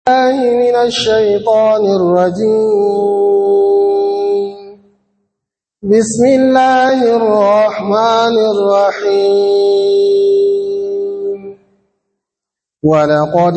الله من الشيطان الرجيم. بسم الله الرحمن الرحيم. ولقد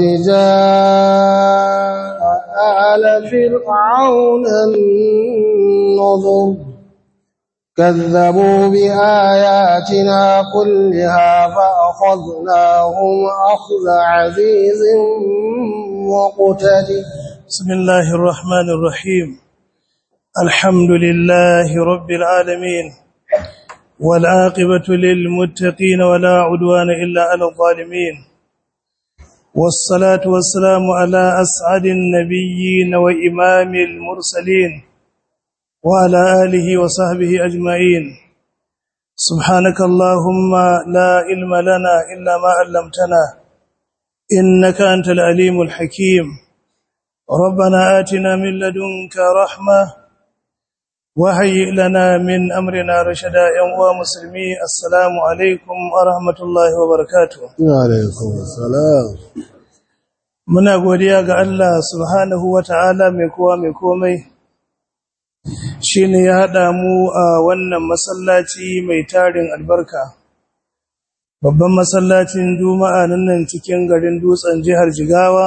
جاء آل فرعون النذر كذبوا بآياتنا كلها فأخذناهم أخذ عزيز مقتدر. بسم الله الرحمن الرحيم. الحمد لله رب العالمين والعاقبة للمتقين ولا عدوان إلا على الظالمين، والصلاة والسلام على أسعد النبيين وإمام المرسلين وعلى آله وصحبه أجمعين. سبحانك اللهم لا علم لنا إلا ما علمتنا إنك أنت العليم الحكيم. ربنا آتنا من لدنك رحمة وهيئ لنا من أمرنا رشدا. يا مسلمي السلام عليكم ورحمة الله وبركاته. وعليكم السلام. muna godiya ga Allah subhanahu wata'ala mai kowa mai komai, shine ya haɗa mu a wannan masallaci mai tarin albarka, babban masallacin Juma'a nan cikin garin Dutsen jihar Jigawa,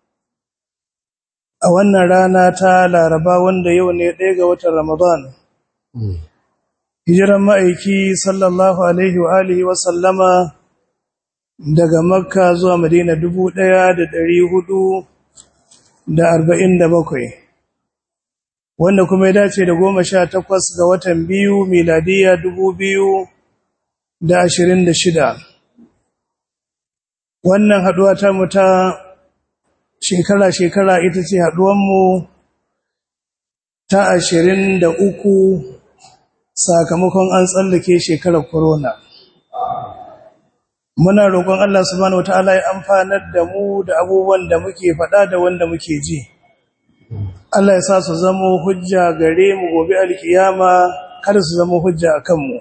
a wannan rana ta Laraba wanda yau ne 1 ga watan Ramadan. Hijiran ma'aiki sallallahu alaihi wa alihi wa sallama daga Makka zuwa Madina 1447, wanda kuma ya dace da 18 ga watan 2 miladiya 2026. Wannan haduwa ta mu ta shekara-shekara ita ce haduwanmu ta 23 sakamakon an tsallake shekarar corona. Muna roƙon Allah subhanahu wataala ya amfanar da mu da abubuwan da muke faɗa da wanda muke ji. Allah ya sa su zama hujja gare mu gobe alkiyama, kada su zama hujja akan mu.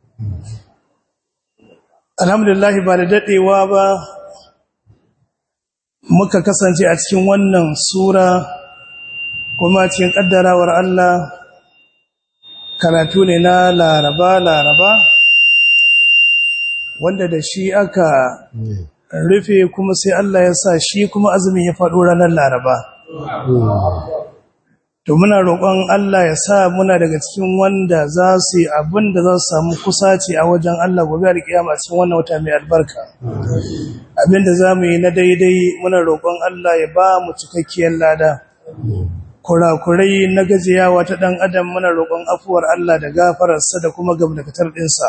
Alhamdulillah, ba da dadewa ba muka kasance a cikin wannan sura, kuma cikin kaddarawar Allah karatu ne na Laraba wanda da shi aka rufe, kuma sai Allah ya sa shi kuma azumin ya faɗo ranar Laraba. To muna roƙon Allah ya sa muna daga cikin wanda za su yi abin da za su samu kusaci a wajen Allah gobe alƙiyama a cikin wannan wata mai albarka. Abin da za mu yi na daidai muna roƙon Allah ya ba mu cikakkiyar lada. Kurakurai na gajiyawa ta ɗan adam muna roƙon afuwar Allah da gafararsa da kuma gamdakatar ɗinsa.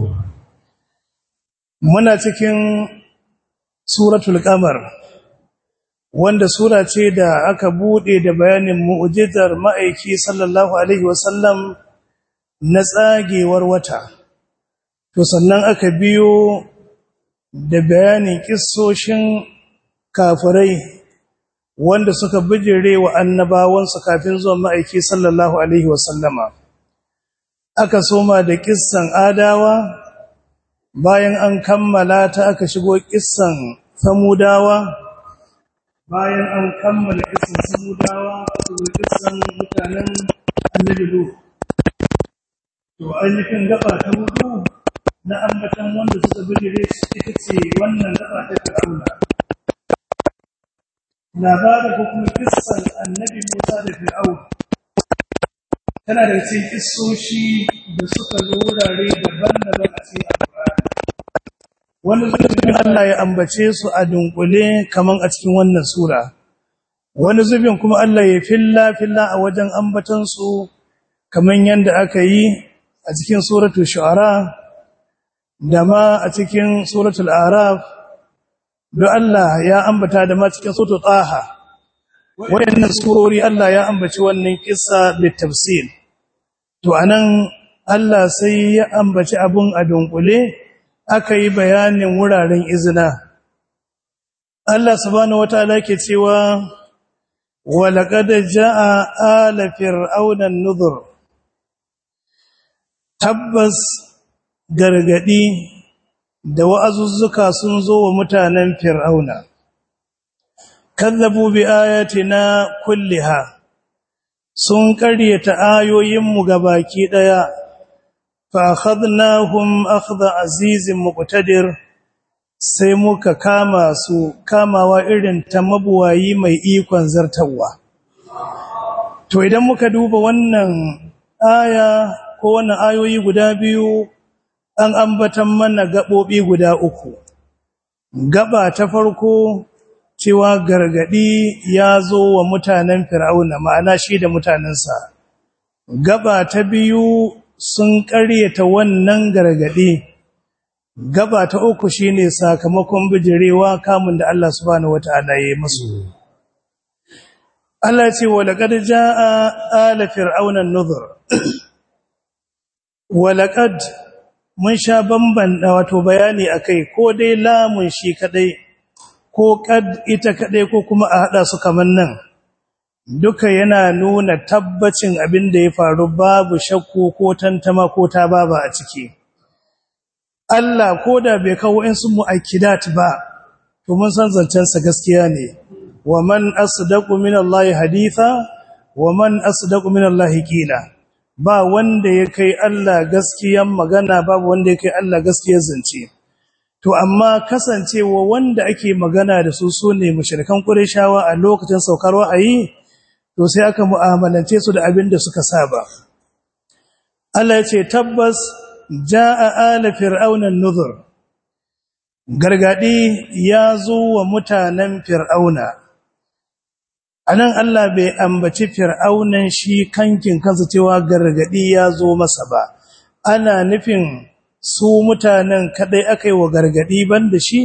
Muna cikin suratul Qamar, wanda sura ce da aka bude da bayanin mu'jizar ma'aiki sallallahu alaihi wasallam na tsagewar wata. To sannan aka biyo da bayanin kissoshin kafirai wanda suka bijire wa annabawansu kafin zuwan ma'aiki sallallahu alaihi wasallama. Aka soma da kissan Adawa, bayan an kammala ta aka shigo kissan Samudawa, bayan an kammala kissan Samudawa aka zo kissan mutanen Annabi Lut. To ainihin gaba ta hudu na ambatan wanda suka bijire ita ce wannan gaba ta Fir'auna. Labarin ko kuma kissan Annabi Musa da Fir'auna tana da cikin kissoshi da suka zo wurare daban-daban a cikin Alƙur'ani. Wani zubin Allah ya ambace su a dunkule kaman a cikin wannan sura, wani zubin kuma Allah ya filla a wajen ambatan su kaman yanda aka yi a cikin suratul Shu'ara da ma a cikin suratul Araf, da Allah ya ambata da ma cikin suratul Taha. Waɗannan surori Allah ya ambaci wannan kissa bitafsil. To anan Allah sai ya ambaci abun a dunkule, aka yi bayanin wuraren izina. Allah subhanahu wataala ke cewa walaqad jaa ala fir'auna an-nuzur, tabbas gargadi da wa'azuzzuka sun zo wa mutanen fir'auna. kazzabu bi ayatina kulliha sun ƙaryata ayoyinmu gabaki daya fa akhadnahum akhdha azizin muqtadir sai muka kama su kamawa irin ta mabuwayi mai ikon zartawa. To idan muka duba wannan aya ko wannan ayoyi guda biyu an ambatan mana gabobi guda uku. Gaba ta farko cewa gargadi ya zo wa mutanen Fir'auna ma'ana shi da mutanensa. Gaba ta biyu sun ƙaryata wannan gargadi. Gaba ta uku shine sakamakon bijirewa kamun da Allah subhanahu wataala ya yi musu. Allah ya ce wa laqad jaa ala fir'auna an-nuzur. Wa laqad mun sha bambanta wato bayani akai ko dai lamun shi kadai ko kad ita kadai ko kuma a hada su kaman nan. Duka yana nuna tabbacin abin da ya faru babu shakku ko tantama ko ta baba a ciki. Allah ko da bai kawo in sun mu'akkidat ba to mun san zancensa gaskiya ne wa man asdaqu minallahi haditha wa man asdaqu minallahi qila ba wanda ya kai Allah gaskiyan magana babu wanda ya kai Allah gaskiyar zance to amma kasancewa wanda ake magana da su sune mushrikan qurayshawa a lokacin saukar wa'ayi to sai aka mu'amalance su da abin da suka saba Allah ya ce tabbas jaa ala fir'auna an-nuzur gargadi ya zo wa mutanen fir'auna anan Allah bai ambaci fir'aunan shi kankin kansa cewa gargadi ya zo masa ba ana nufin su mutanen kadai akai wa gargadi banda shi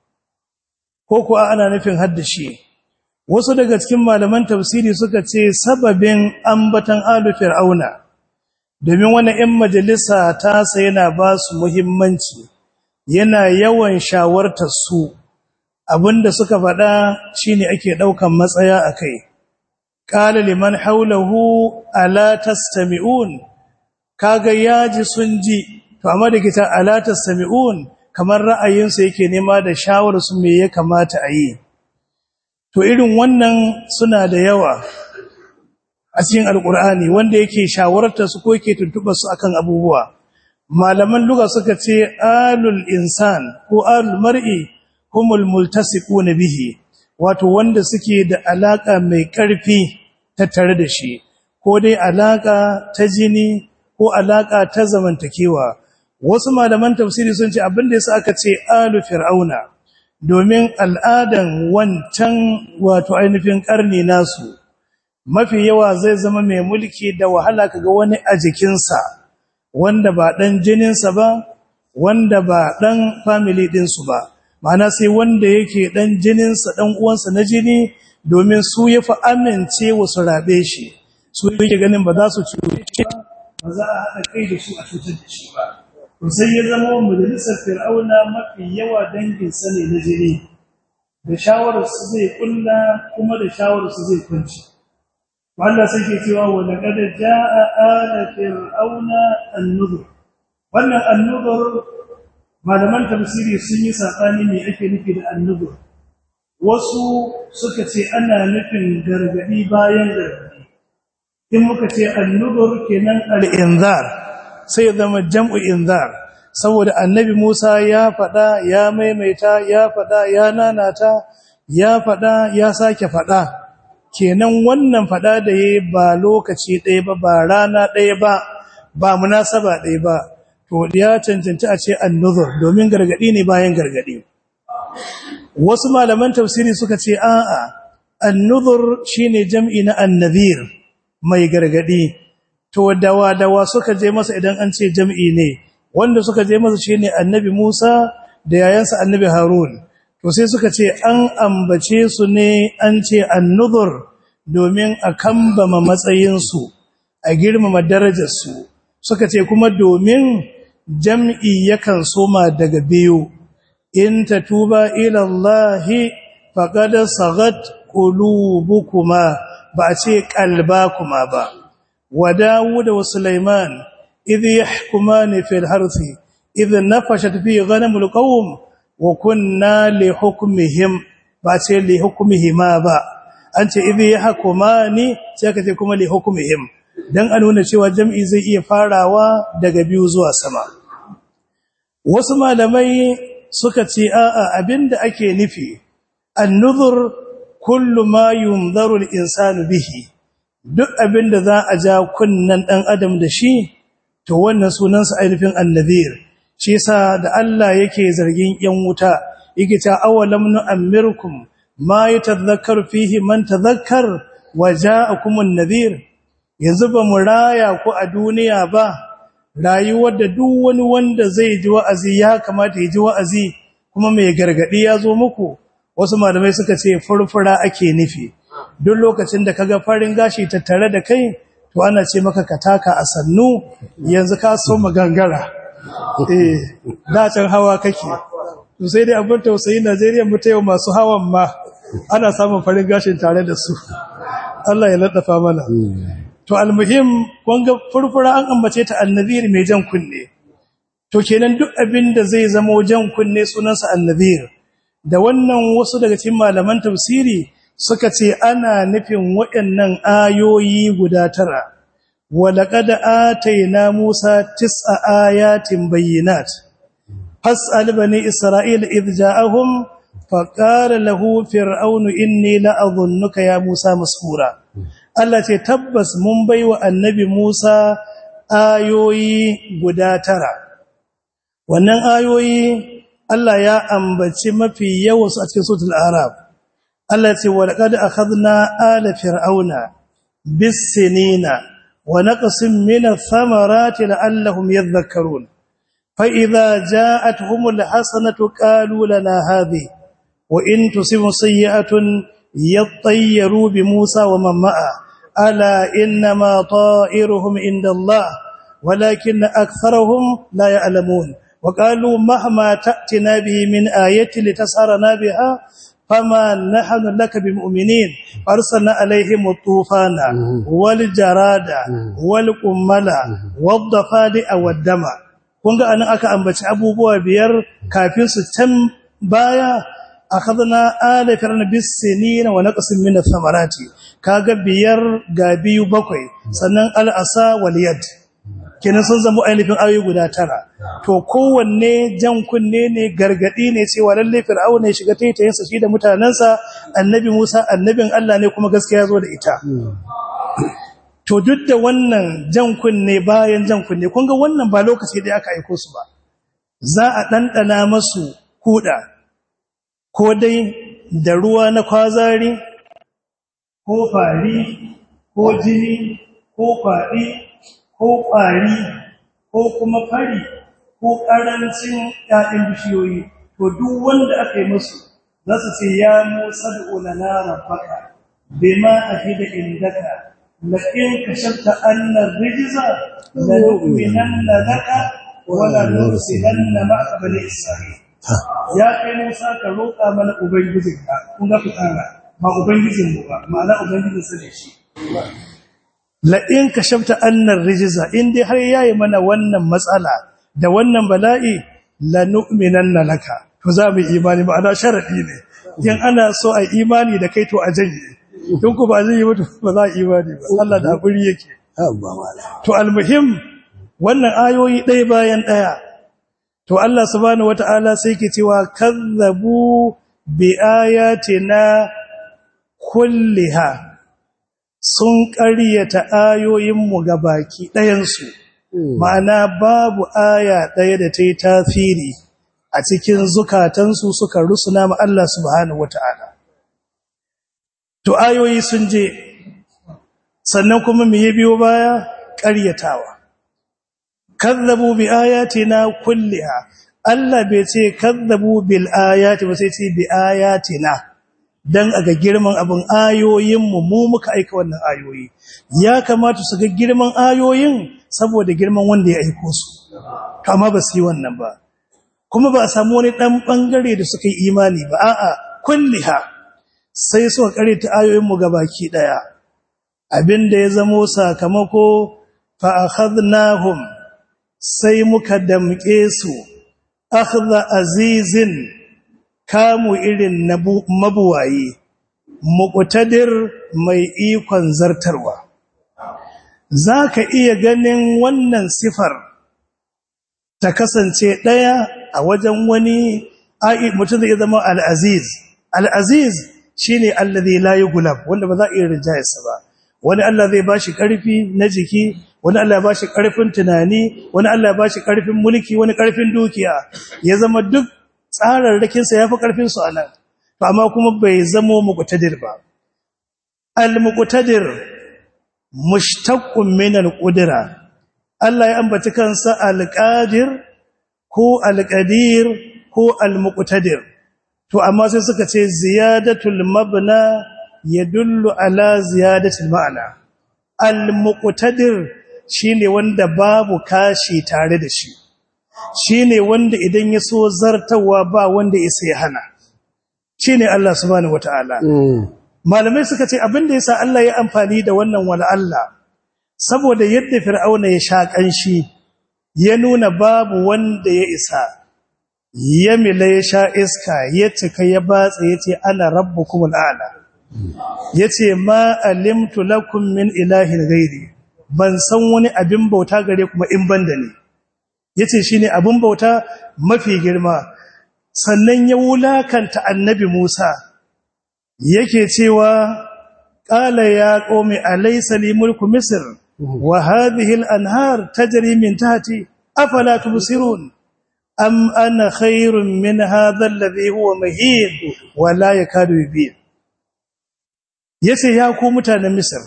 ko kuwa ana nufin hadda shi wasu daga cikin malaman tafsiri suka ce sababin ambatan alu fir'auna domin wani ‘yan majalisa ta sai yana ba su muhimmanci yana yawan shawartar su abinda suka faɗa shine ake ɗaukan matsaya a kai ƙala liman haulahu ala tastami'un kaga yaji sun ji to amma da kita ala tastami'un kamar ra'ayinsu yake nema da shawarar su me ya kamata a yi to irin wannan suna da yawa a cikin alkur'ani wanda yake shawartar su ko yake tuntubar su akan abubuwa malaman lugha suka ce alul insan ko alul mar'i humul multasiquna bihi wato wanda suke da alaka mai karfi tattare da shi ko dai alaka ta jini ko alaka ta zamantakewa wasu malaman tafsiri sun ce abin da yasa aka ce alu fir'auna domin al'adan wancan wato ainihin karni nasu mafi yawa zai zama mai mulki da wahala kaga wani a jikinsa wanda ba dan jininsa ba wanda ba dan family ɗinsu ba ma'ana sai wanda yake dan jininsa dan uwansa na jini domin su yafi amince wasu rabe shi su yake ganin ba za su cuce shi ba za a haɗa kai da su a cutar da shi ba to sai ya zama majalisar fir'auna mafi yawa danginsa ne na jini da shawararsu zai kulla kuma da shawararsu zai kunci Allah sai ke cewa wa laqad jaa ala fir'auna an-nuzur wannan an-nuzur malaman tafsiri sun yi sabani me ake nufi da an-nuzur wasu suka ce ana nufin gargadi bayan gargadi in muka ce an-nuzur kenan al-inzar sai zama jam'u inzar saboda annabi Musa ya fada ya maimaita ya fada ya nanata ya fada ya sake fada kenan wannan fada da yayi ba lokaci ɗaya ba ba rana ɗaya ba ba munasaba ɗaya ba to ya cancanci a ce an-nuzur domin gargadi ne bayan gargadi wasu malaman tafsiri suka ce a'a an-nuzur shine jam'i na an-nadhir mai gargadi to dawa suka je masa idan an ce jam'i ne wanda suka je masa shine annabi Musa da yayansa annabi Harun to sai suka ce an ambace su ne an ce an-nuzur domin a kambama matsayinsu a girmama darajarsu suka ce kuma domin jam'i yakan soma daga biyu in tatuba ila Allah faqad sagat qulubukuma ba a ce qalbakuma ba wa Dawud wa Sulaiman idh yahkumani fil harthi idh nafashat fi ghanamil qawm wa kunna li hukmihim ba ce li hukmihima ba an ce idh yahkumani sai ka ce kuma li hukmihim dan a nuna cewa jam'i zai iya farawa daga biyu zuwa sama. Wasu malamai suka ce a'a abinda ake nufi an-nuzur kullu ma yunzaru al-insanu bihi, duk abinda za a ja kunnan dan adam da shi to wannan sunansa ainihin annadhir. Shi yasa da Allah yake zargin yan wuta yake ta awalam nu'ammirkum ma yatadhakkaru fihi man tadhakkar wa ja'akumun nadhir, yanzu ba mu raya ku a duniya ba rayuwar da duk wani wanda zai ji wa'azi ya kamata ya ji wa'azi kuma mai gargadi ya zo muku. Wasu malamai suka ce furfura ake nufi, duk lokacin da kaga farin gashi tattare da kai to ana ce maka ka taka a sannu, yanzu ka so magangara da can hawa kake. To sai dai abin tausayi Najeriya mu ta yau masu hawan ma ana samun farin gashin tare da su. Allah ya laddafa mana. To almuhim wanga furfura an ambace ta annabir mai jan kunne. To kenan duk abin da zai zama jan kunne sunansa annabir. Da wannan wasu daga cikin malaman tafsiri suka ce ana nufin waɗannan ayoyi guda 9. Walaqad atayna Musa 9 ayatin bayyinat. Fas'al bani Isra'ila idh ja'ahum faqala lahu fir'aunu inni la'adhunnuka ya Musa masfura. Allah ce tabbas mun baiwa annabi Musa ayoyi guda 9. Wannan ayoyi Allah ya ambaci mafi yawansu a cikin suratul A'raf. Allah ce wa laqad akhadna ala fir'auna bis-sinina wa naqsim min ath-thamarati la'allahum yadhakkarun. Fa idza ja'atuhumul hasanatu qalu lana hadhihi wa in tusibhum sayyi'atun yattayyaru bi Musa wa man ma'a ala innama ta'iruhum indallah walakin aktharuhum la ya'lamun wa qalu mahma ta'tina bihi min ayatin litasharana biha fama nahnu laka bimu'minin arsalna alayhim at-tufana wal jarada wal qummala wad dafadi'a wad dama. Kunga anan aka ambaci abubuwa 5 kafin su can baya. Akhadna ala fir'auna bis-sinina wa naqsin min ath-thamarati, kaga 5 ga 2 7 sannan al-asa wal yad, kenan sun zama ainihin ayoyi guda 9. To kowanne jan kunne ne, gargadi ne cewa lalle fir'auna ya shiga taitayensa shi da mutanansa, annabi Musa annabin Allah ne kuma gaskiya zo da ita. To duk da wannan jan kunne bayan jan kunne, kun ga wannan ba lokaci da aka aika su ba, za a dandana masu kuda ko dai da ruwa na kwazari ko fari ko jini ko kwaɗi ko ƙwari ko kuma fari ko ƙarancin ƴaƴan bishiyoyi. To duk wanda aka yi musu za su ce ya Musa da ulana rabbaka bima ahida indaka la in kashafta anna rijza la nu'minanna laka wa la nursilanna ma'aka bani isra'il. Ya kai Musa ka roƙa mana ubangijinka, kun ga fitara ba ubangijin mu ba, ma'ana ubangijin sa ne shi. La in kashafta annar rijza, in dai har yayi mana wannan matsala da wannan bala'i la nu'minanna laka, to za mu imani, ma'ana sharadi ne. In ana so a imani da kai to a janye, don ku ba zai yi mutu ba za a imani ba. Allah da hakuri yake. To almuhim wannan ayoyi ɗaya bayan ɗaya. To Allah subhanahu wata'ala sai ke cewa kazzabu bi ayatina kulliha, sun ƙaryata ayoyinmu gabaki ɗayansu, ma'ana babu aya ɗaya da ta yi tasiri a cikin zukatansu suka rusuna ma Allah subhanahu wata'ala. To ayoyi sun je, sannan kuma me ya biyo baya? Ƙaryatawa. kazzabu bi ayatina kulliha, Allah bai ce kazzabu bil ayati ba, sai ce bi ayatina, dan aga girman abin ayoyin mu muka aika wannan ayoyi. Ya kamata su ga girman ayoyin saboda girman wanda ya aiko su, to amma ba su yi wannan ba. Kuma ba a samu wani dan bangare da suka yi imani ba, a'a kulliha, sai suka karanta ayoyin mu gabaki daya. Abinda ya zamo sakamako fa akhadnahum, sai muka damƙe su, akhza azizin, kamu irin na mabuwayi muqtadir mai ikon zartarwa. Zaka iya ganin wannan sifar ta kasance daya a wajen wani mutum zai zama al-aziz. Al-aziz shine allazi la yughlab, wanda ba za a iya rinjayarsa ba. Wani Allah zai bashi karfi na jiki, wani Allah ya bashi karfin tunani, wani Allah ya bashi karfin mulki, wani karfin dukiya, ya zama duk tsararrakin sa yafi karfin su anan. To amma kuma bai zamo muqtadir ba. Al-muqtadir mushtaqqun min al-qudra. Allah ya ambata kansa al-qadir ko al-qadir ko al-muqtadir. To amma sai suka ce ziyadatul mabna yadullu ala ziyadatil ma'ana. Al-muqtadir shine wanda babu kashi tare da shi. Shine wanda idan ya so zartawa ba wanda ya sai hana. Shine Allah subhanahu wataala. Malamai suka ce abinda yasa Allah ya amfani da wannan wala Allah saboda yadda Fir'auna ya sha kanshi ya nuna babu wanda ya isa. Ya mila ya sha iska ya cika ya batsa yace ana rabbukumul a'la. Yace ma alimtu lakum min ilahin ghairi, ban san wani abin bauta gare kuma in banda ne. Yace shine abin bauta mafi girma. Sannan ya wulakanta annabi Musa yake cewa qala ya qaumi alaysa li mulku misr wa hadhihi al-anhar tajri min tahti afala tubsirun am ana khairun min hadha alladhi huwa mahin wa la yakadu yubin. Yace ya ku mutanen Misr,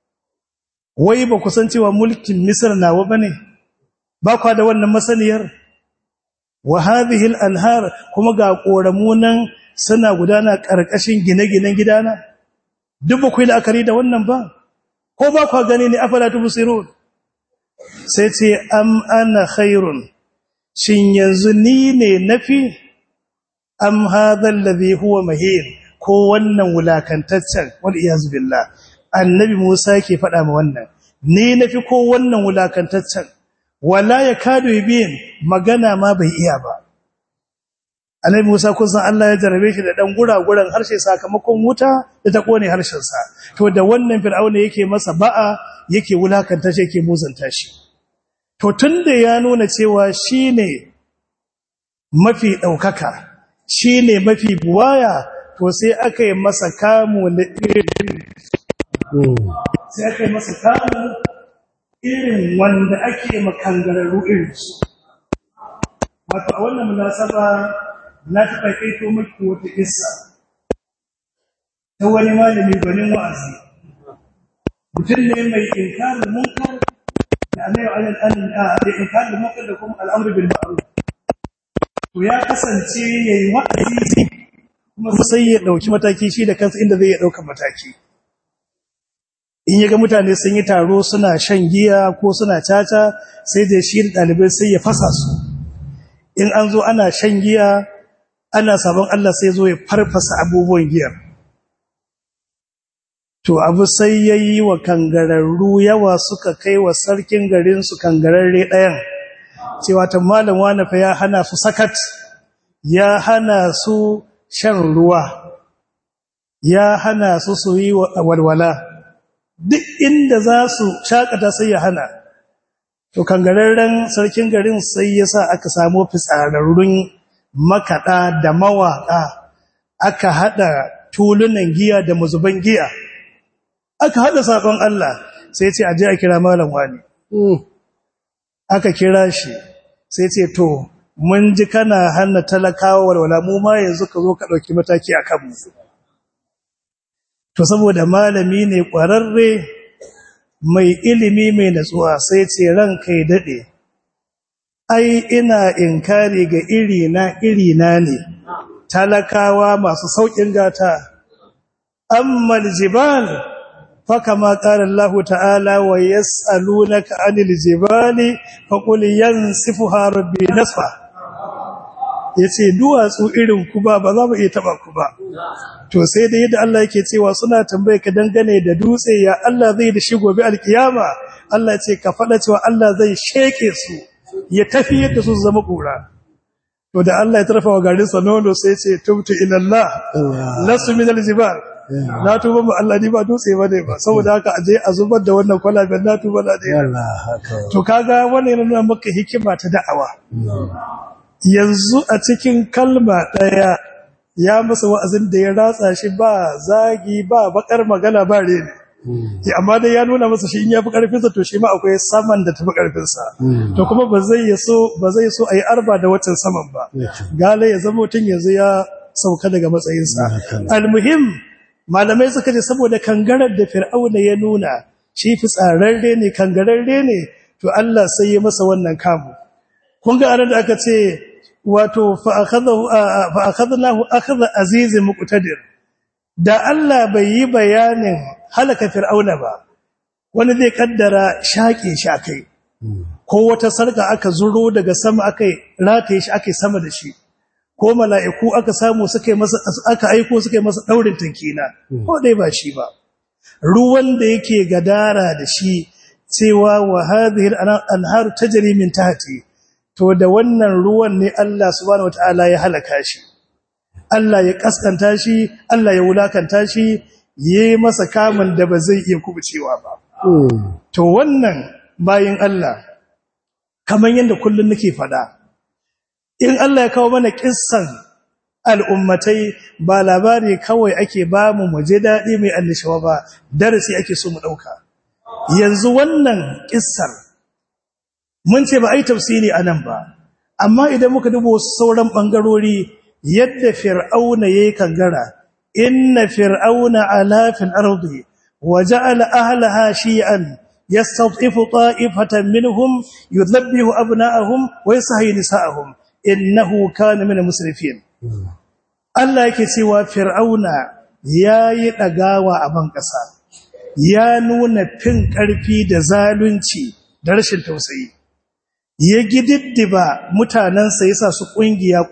wai ba ku san cewa mulkin Misr nawa bane? Ba ku da wannan masaniyar? Wa hadhihi al-anhar, kuma ga koramunan suna gudana karkashin gine-ginen gidana? Duk ba ku yi la'akari da wannan ba? Ko ba ku gani ne afala tubsirun? Sai ce am ana khairun, shin yanzu ni ne nafi am hadha alladhi huwa mahin, ko wannan wulakantaccen wal iyaz billah. Annabi Musa yake faɗa ma wannan, ni nafi ko wannan wulakantaccen? Wala yakadu yubin, magana ma bai iya ba. Annabi Musa kun san Allah ya jarabe shi da dan guraguran harshe sakamakon wuta da ta kone harshen sa. To da wannan Fir'auna yake masa ba'a, yake wulakanta shi, yake muzanta shi. To tunda ya nuna cewa shine mafi daukaka, shine mafi buwaya, to sai aka yi masa kamu na irin wanda ake makangararru irin su. Wato a wannan munasaba na ta kaito miki wata kissa ta wani malami gwanin wa'azi. Mutum ne mai inkarin munkar da inkarin munkar da kuma al'amru bil ma'ruf. To ya kasance yayi wa'azi kuma sai ya dauki mataki shi da kansa inda zai dauka mataki. In yaga mutane sun yi taro suna shan giya ko suna caca, sai da shi da dalibai sai ya fasa su. In an zo ana shan giya ana sabon Allah sai zo ya farfasa abubuwan giyar. To abu sai yayi wa kangararru yawa, suka kai wa sarkin garin su kangararre ɗayan cewa ta malam wani fa ya hana su sakat, ya hana su shan ruwa, ya hana su su yi walwala, duk inda za su shakata sai ya hana. To kangararren sarkin garin sai ya sa aka samu fitsararrun makaɗa da mawaƙa, aka haɗa tulunan giya da mazuban giya, aka haɗa saƙon Allah, sai ce aje a kira malam wani. Aka kira shi sai ce to mun ji kana hana talakawa walwala, mu ma yanzu ka zo ka ɗauki mataki a kanmu. To saboda malami ne ƙwararre mai ilimi mai natsuwa, sai ce ranka ya daɗe, ai ina inkari ga irina ne talakawa masu saukin gata. Amma aljibal fa kama qala Allah ta'ala wa yas'alunaka 'anil jibali faqul yansifuha rabbi nasfa. Yace duwatsu irin ku ba za mu iya taba ku ba. To sai da yadda Allah yake cewa suna tambaye ka dangane da dutse, ya Allah zai da shi gobe alkiyama. Allah ce ka faɗa cewa Allah zai sheke su, ya tafi yadda su zama kura. to da Allah ya tarfa wa garin sa nono sai ce tubtu ila Allah lasu min aljibal na tuba mu Allah ni ba dutse bane ba saboda haka aje a zubar da wannan kwalaben na tuba da dai to kaga wannan yana nuna maka hikima ta da'awa yanzu a cikin kalma daya ya masa wa'azin da ya ratsa shi ba zagi ba bakar magana ba rene amma dai ya nuna masa shi in yafi karfin sa to shi ma akwai saman da tafi karfin sa to kuma ba zai so ayi arba da watan saman ba gale ya zama mutun yanzu ya sauka daga matsayin sa almuhim malamai suka ce saboda kangarar da fir'auna ya nuna shi fitsararre ne kangararre ne to Allah sai ya masa wannan kamu kun ga anan da aka ce wato fa akhadnahu akhadha azizin muqtadir da Allah bai yi bayanin halaka fir'auna ba wani zai kaddara shaƙe shi akai ko wata sarka aka zuro daga sama akai rataye shi akai sama da shi ko mala'iku aka samu suka aiko suka yi masa daurin tankina ko dai ba shi ba ruwan da yake gadara da shi cewa wa hadhihi al-anhar tajri min tahti to da wannan ruwan ne Allah subhanahu wataala ya halaka shi Allah ya kaskanta shi Allah ya wulakanta shi yayi masa kamun da ba zai iya kubucewa ba to wannan bayin Allah kaman yanda kullun nake fada in Allah ya kawo mana kissan al'ummatai ba labari kawai ake ba mu muje dadi mai annishawa ba darasi ake so mu dauka yanzu wannan kissar mun ce ba ai tafsiri anan ba amma idan muka dubo sauran bangarori yadda fir'auna yayi kangara inna fir'auna ala fil ardi waja'ala ahlaha shi'an yastad'ifu ta'ifatan minhum yudhabbihu abna'ahum wa yasahyi nisa'ahum innahu kana min musrifin Allah yake cewa fir'auna yayi dagawa a ban kasa ya nuna fin karfi da zalunci da rashin tausayi ya gididdiba mutanansa yasa su kungiya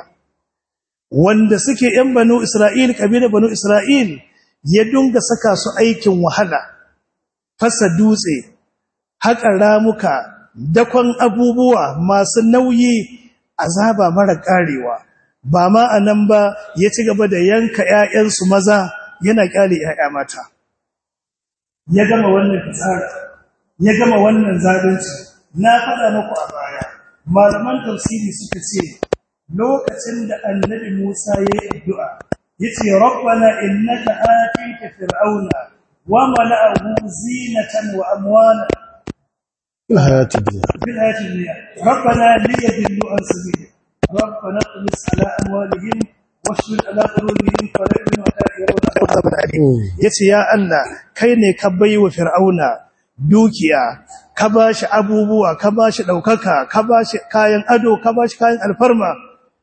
wanda suke ‘yan banu Isra'il, ƙabilar banu Isra'il, ya dunga saka su aikin wahala, fasa dutse, haƙa ramuka, dakon abubuwa masu nauyi, azaba mara ƙarewa. Ba ma a nan ba ya ci gaba da yanka ‘ya'yansu maza yana ƙyale ‘ya'ya mata. Ya gama wannan fitsara, ya gama wannan zalunci, na faɗa muku a baya, malaman tafsiri suka ce, lokacin da annabi Musa ya yi addu'a yace rabbana innaka atita fir'auna wa mala'ahu zinatan wa amwala fil hayati dunya rabbana liyadillu an sabili rabbana tumis ala amwalihim washdud ala qulubihim fala yu'minu hatta yarawna adhabal alim yace ya Allah kai ne ka baiwa fir'auna dukiya ka bashi abubuwa ka bashi daukaka ka bashi kayan ado ka bashi kayan alfarma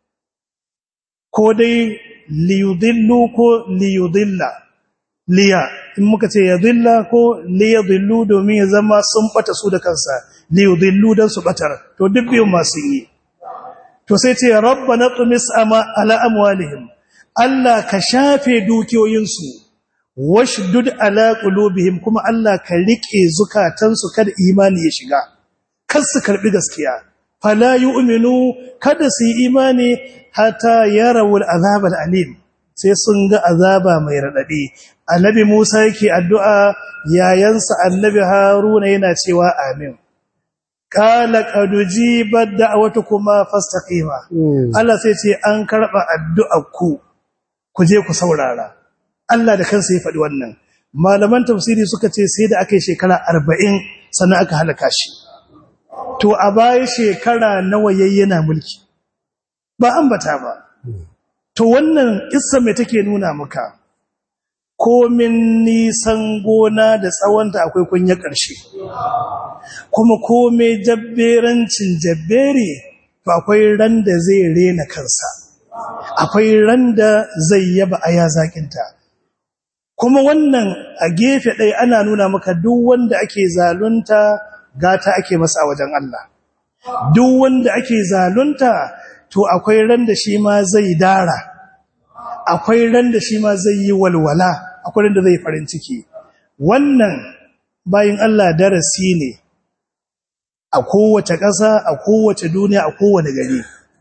ko dai liyudillu ko liyudilla liya in muka ce yadilla ko liyudillu domin ya zama sun bata su da kansa liyudillu dan su batar to duk biyun masu yi to sai ce rabbana tumis ala amwalihim Allah ka shafe dukiyoyinsu washdud ala qulubihim kuma Allah ka rike zukatansu kada imani ya shiga kar su karbi gaskiya fala yu'minu kada su yi imani hatta yarawul azabal alim sai sun ga azaba mai radadi annabi Musa yake addu'a yayansa annabi Haruna yana cewa amin qala qad ujibat da'watukuma fastaqima Allah sai ce an karba addu'arku ku je ku saurara Allah da kansa ya faɗi wannan malaman tafsiri suka ce sai da aka yi shekara 40 sannan aka halaka shi to a baya shekara nawa yayyana mulki ba ambata ba to wannan kissa mai take nuna maka komin nisan gona da tsawonta akwai kunya ƙarshe kuma komai jabberancin jabbere to akwai ran da zai rena kansa akwai ran da zai yaba aya zakinta kuma wannan a gefe ɗaya ana nuna maka duk wanda ake zalunta gata ake masa a wajen Allah duk wanda ake zalunta to akwai ran da shi ma zai dara akwai ran da shi ma zai yi walwala akwai ran da zai farin ciki wannan bayin Allah darasi ne a kowace ƙasa a kowace duniya a kowane gari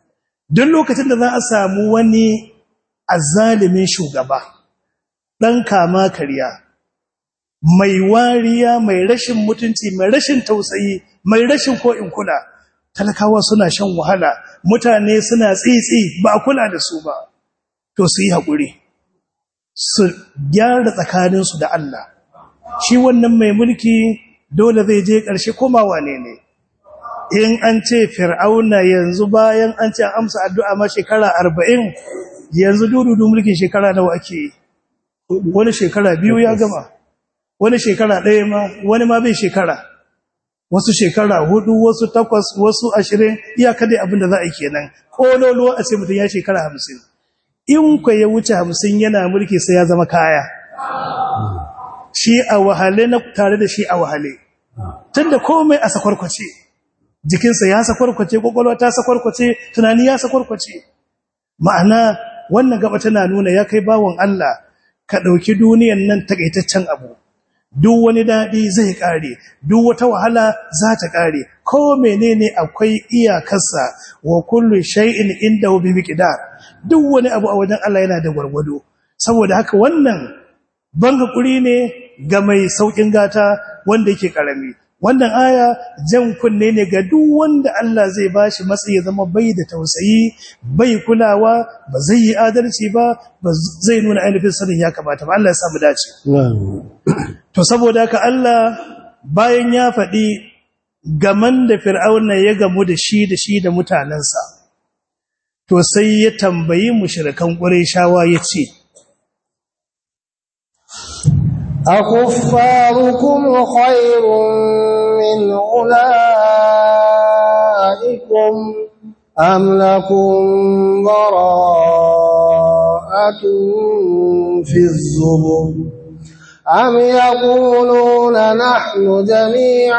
duk lokacin da za a samu wani azzalimin shugaba dan kama kariya mai wariya mai rashin mutunci mai rashin tausayi mai rashin ko'in kula talakawa suna shan wahala mutane suna tsitsi ba a kula da su ba to su yi haƙuri su gyara tsakaninsu da Allah shi wannan mai mulki dole zai je ƙarshe komawa ne in an ce fir'auna yanzu bayan an ce amsa addu'a ma shekara 40 yanzu dududu mulkin shekara nawa ake wani shekara 2 ya gama wani shekara 1 ma wani ma bai shekara wasu shekara 4 wasu 8 wasu 20 iyaka dai abin da za a yi kenan kololuwa a ce mutum ya shekara 50 in ku ya wuce 50 yana mulki sai ya zama kaya shi a wahale na tare da shi a wahale tunda komai a sakwarkwace jikinsa ya sakwarkwace kwakwalwa ta sakwarkwace tunani ya sakwarkwace ma'ana wannan gaba tana nuna ya kai bawon Allah ka dauki duniyan nan takaitaccen abu duk wani dadi zai kare duk wata wahala za ta kare ko menene akwai iyakarsa wa kullu shay'in indahu bi miqdar duk wani abu a wajen Allah yana da gwargwado saboda haka wannan ban hakuri ne ga mai saukin gata wanda yake karami wannan aya jan kunne ne ga duk wanda Allah zai bashi matsayi ya zama bai da tausayi bai kulawa ba zai yi adalci ba ba zai nuna ainihin sanin ya kamata ba Allah ya samu dace to saboda haka Allah bayan ya faɗi gaman da fir'auna ya gamu da shi da mutanansa to sai ya tambayi mushrikan qurayshawa yace أكفاركم خير من أولئكم أم لكم براءة في الزبر أم يقولون نحن جميع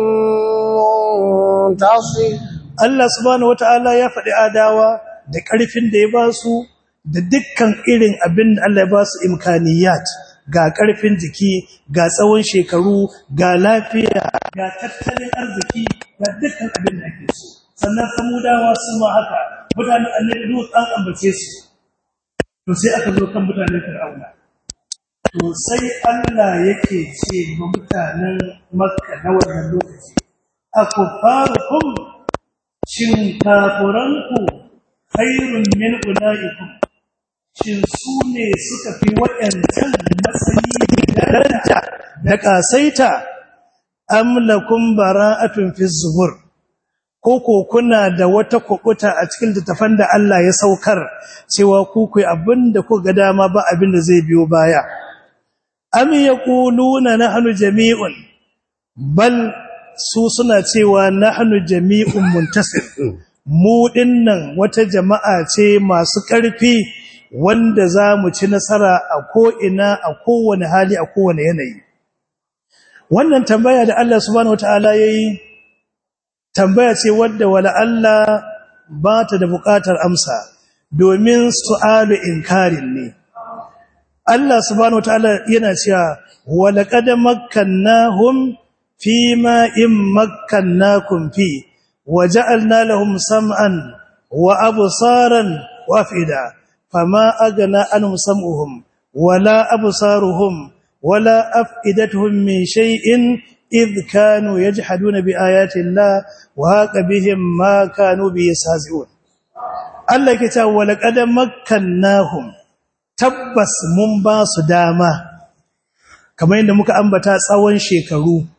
منتصر Allah subhanahu wataala ya faɗi adawa da ƙarfin da ya ba su da dukkan irin abin da Allah ya ba su imkaniyat ga ƙarfin jiki ga tsawon shekaru ga lafiya ga tattalin arziki ga dukkan abin da ake so sannan samudawa su ma haka mutanen annabi Lut an ambace su to sai aka zo kan mutanen Fir'auna to sai Allah yake ce ga mutanen Makka na wannan lokaci akufarukum shin kafuranku khairun min ulaikum shin su ne suka fi waɗancan matsayi da daraja da ƙasaita amlakum bara'atun fi zubur ko kuna da wata kukuta a cikin littafan da Allah ya saukar cewa ku abinda ku ga dama ba abinda zai biyo baya am yaquluna nahnu jami'un bal su suna cewa nahnu jami'un muntasir mu dinnan wata jama'a ce masu ƙarfi wanda za mu ci nasara a ko'ina a kowane hali a kowane yanayi wannan tambaya da Allah subhanahu wataala yayi tambaya ce wadda wala Allah ba ta da buƙatar amsa domin su'alu inkarin ne Allah subhanahu wataala yana cewa walaqad makkannahum fima in makkannakum fi waja'alna lahum sam'an wa absaran wa afida fama agana anhum sam'uhum wala absaruhum wala afidatuhum min shay'in idh kanu yajhaduna bi ayati Allah wa haqa bihim ma kanu bi yastahzi'un Allah ke cewa walaqad makkannahum tabbas mun ba su dama kamar yadda muka ambata tsawon shekaru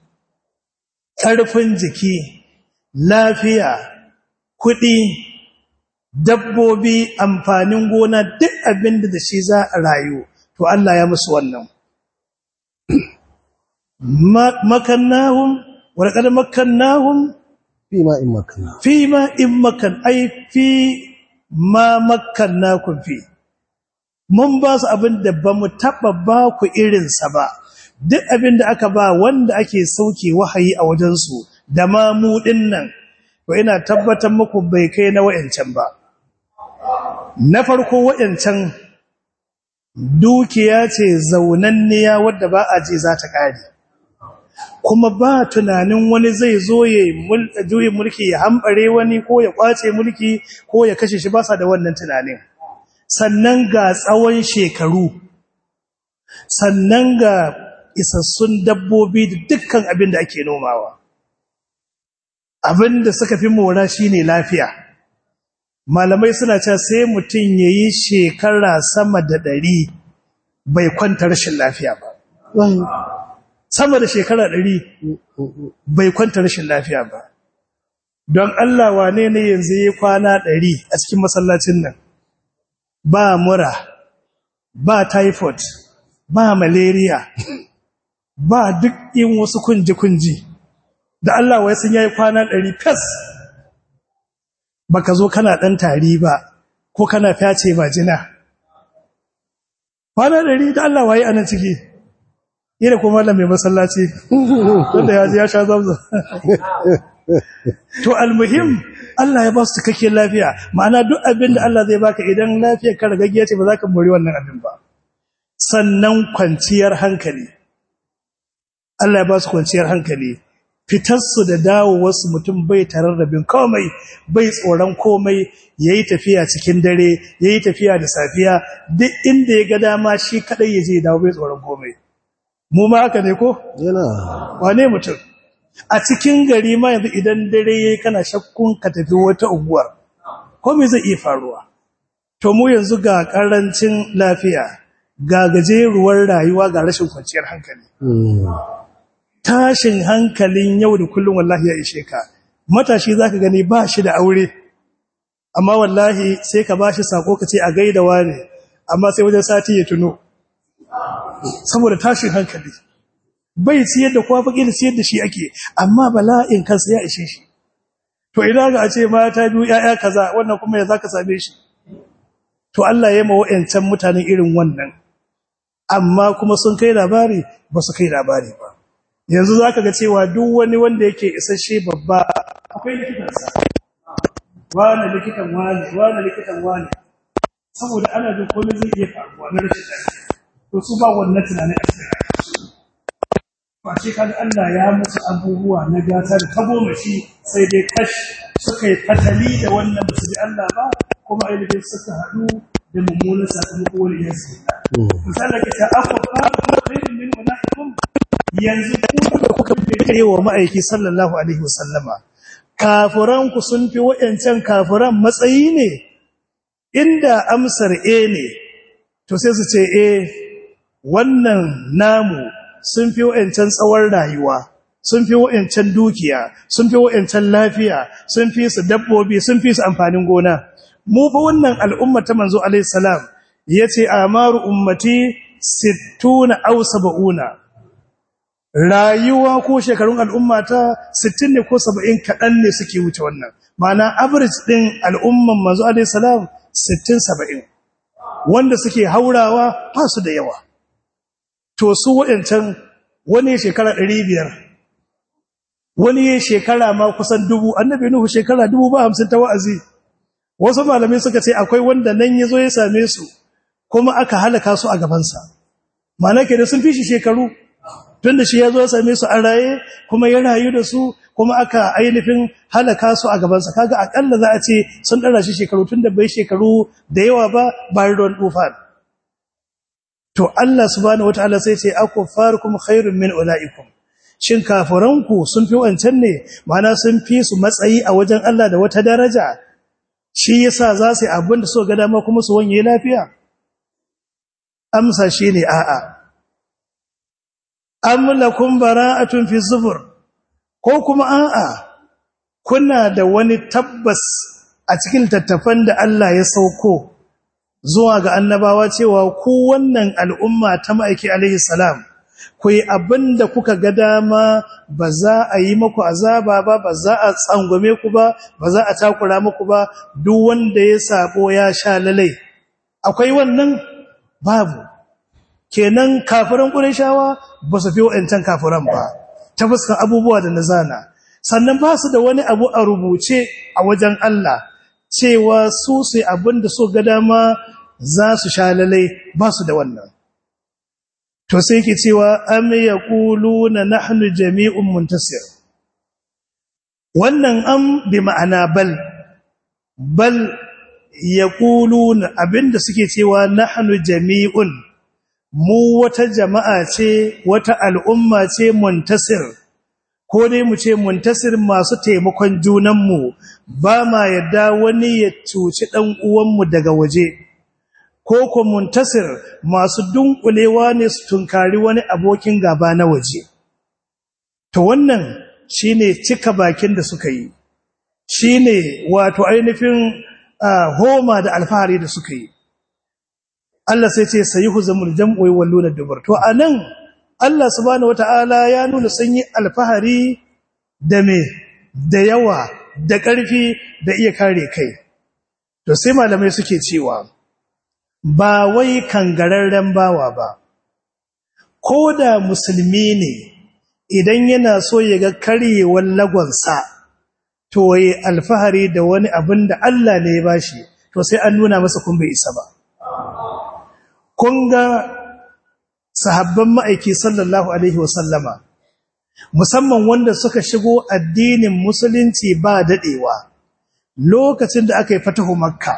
ƙarfin jiki lafiya kuɗi dabbobi amfanin gona duk abin da shi za a rayu to Allah ya musu wannan makannahum walaqad makkannahum fima in makkan ai fi ma makkannakum fi mun ba su abin da ba mu taba ba ku irin sa ba duk abin da aka ba wanda ake sauke wahayi a wajen su da ma mu dinnan to ina tabbatar muku bai kai na wayancan ba na farko wayancan dukiya ce zaunanniya wadda ba a ji za ta kare kuma ba tunanin wani zai zo ya juyin mulki ya hambare wani ko ya kwace mulki ko ya kashe shi, ba sa da wannan tunanin. Sannan ga tsawon shekaru, sannan ga isassun dabbobi da dukkan abin da ake nomawa. Abin da suka fi mora shine lafiya. Malamai suna cewa sai mutum yayi shekara sama da 100 bai kwanta rashin lafiya ba. Sama da shekara 100 bai kwanta rashin lafiya ba. Don Allah wane ne yanzu yayi kwana 100 a cikin masallacin nan? Ba mura, ba typhoid, ba malaria, ba duk in wasu kunji-kunji. Da Allah wai sun yayi kwana 100 fes. Baka zo kana dan tari ba ko kana fyace majina. Kwana 100 da Allah waye anan ciki. Ina kuma mallam mai masallaci wanda ya ji ya sha zamza. To almuhim Allah ya ba su cikakken lafiya, ma'ana duk abin da Allah zai baka idan lafiyar ka ragaggiya ce ba za ka mori wannan abin ba. Sannan kwanciyar hankali, Allah ya ba su kwanciyar hankali, fitarsu da dawowarsu mutum bai tararrabin komai, bai tsoron komai, ya yi tafiya cikin dare, ya yi tafiya da safiya, duk inda ya ga dama shi kaɗai ya je ya dawo bai tsoron komai. Mu ma haka ne ko? Yana. Wane mutum? A cikin gari ma yanzu idan dare yayi kana shakkun ka tafi wata unguwar, ko me zai iya faruwa? To mu yanzu ga karancin lafiya, ga gajeruwar rayuwa, ga rashin kwanciyar hankali. Tashin hankalin yau da kullum wallahi ya ishe ka. Matashi zaka gani ba shi da aure, amma wallahi sai ka bashi sako ka ce a gaida wane, amma sai wajen sati ya tuno. Saboda tashin hankali. Bai ciyar da kowa faƙi da ciyar da shi ake, amma bala'in kansa ya ishe shi. To idan ga a ce mata biyu ƴaƴa kaza, wannan kuma ya zaka same shi. To Allah ya yi ma wa'ancan mutanen irin wannan, amma kuma sun kai labari ba su kai labari ba. Yanzu zaka ga cewa duk wani wanda yake isasshe babba akwai likitansa. Wani likitan wani. Saboda ana jin komai zai iya faruwa na rashin lafiya. To su ba wannan tunanin a cikin rayuwarsu. Face kan Allah ya musu abubuwa na gata da tagomashi, sai dai kash suka yi fatali da wannan ba su ji Allah ba, kuma ainihin suka haɗu da mummunan sakamako wani yansu. Misali ka ce, akwai khairin min ulaikum, yanzu da kuka fi wa ma'aiki sallallahu alaihi wasallama, kafiranku sun fi wa'yancan kafiran matsayi ne? Inda amsar ne, to sai su ce wannan namu sun fi wa'ancan tsawon rayuwa, sun fi wa'ancan dukiya, sun fi wa'ancan lafiya, sun fi su dabbobi, sun fi su amfanin gona. Mu fa wannan al'umma ta manzo alaihi salam yace amaru ummati 60 aw 70. Rayuwa ko shekarun al'umma ta 60 ne ko 70 kadan ne suke wuce wannan. Ma'ana average din al'umman manzo alaihi salam 60-70. Wanda suke haurawa ba su da yawa. To su waɗancan wani shekara 500, wani shekara ma kusan 1000, annabi Nuhu shekara 50 ta wa'azi. Wasu malamai suka ce akwai wanda nan yazo ya same su kuma aka halaka su a gabansa. Ma'ana ke da sun fi shi shekaru, tunda shi yazo ya same su a raye kuma ya rayu da su, kuma aka ainihin halaka su a gabansa. Kaga akalla za a ce sun dara shi shekaru, tunda bai shekaru da yawa ba bayan ruwan tufan. To Allah subhanahu wataala sai ce akuffarukum khairun min ulaikum. Shin kafiranku sun fi wancan ne? Ma'ana sun fi su matsayi a wajen Allah da wata daraja? Shi yasa za su yi abin da so ga dama kuma su wanye lafiya? Amsa shine a'a. Am lakum bara'atun fi zubur, ko kuma a'a kuna da wani tabbas a cikin tattafan da Allah ya sauko zuwa ga annabawa cewa ku wannan al'umma ta ma'aiki alaihi salam ku yi abinda kuka ga dama, ba za a yi muku azaba ba, ba za a tsangwame ku ba, ba za a takura muku ba, duk wanda ya sabo ya sha lalai. Akwai wannan? Babu. Kenan kafiran Qurayshawa ba su fi wa'ancan kafiran ba ta fuskar abubuwa da nazana. Sannan ba su da wani abu a rubuce a wajen Allah cewa su sai abinda so ga dama za su sha lalai, ba su da wannan. to sai ke cewa am yaquluna nahnu jami'un muntasir wannan am bi ma'ana bal yaquluna abinda suke cewa nahnu jami'un mu wata jama'a ce wata al'umma ce muntasir ko dai mu ce muntasir masu taimakon junanmu ba ma yadda wani ya cuci dan uwanmu daga waje ko ko muntasir masu dunkulewa ne su tunkari wani abokin gaba na waje to wannan shine cika bakin da suka yi shine wato ainihin homa da alfahari da suka yi Allah sai ce sayuhzamul jam'u wa walluna dubar to anan Allah subhanahu wataala ya nuna sun yi alfahari da me da yawa da ƙarfi da iya kare kai to sai malamai suke cewa ba wai kangararren bawa ba ko da musulmi ne idan yana so ya ga karyewar lagonsa to yi alfahari da wani abin da Allah ne ya bashi to sai an nuna masa kun bai isa ba kun ga sahabban ma'aiki sallallahu alaihi wasallama musamman wanda suka shigo addinin musulunci ba dadewa lokacin da aka yi fatahu makka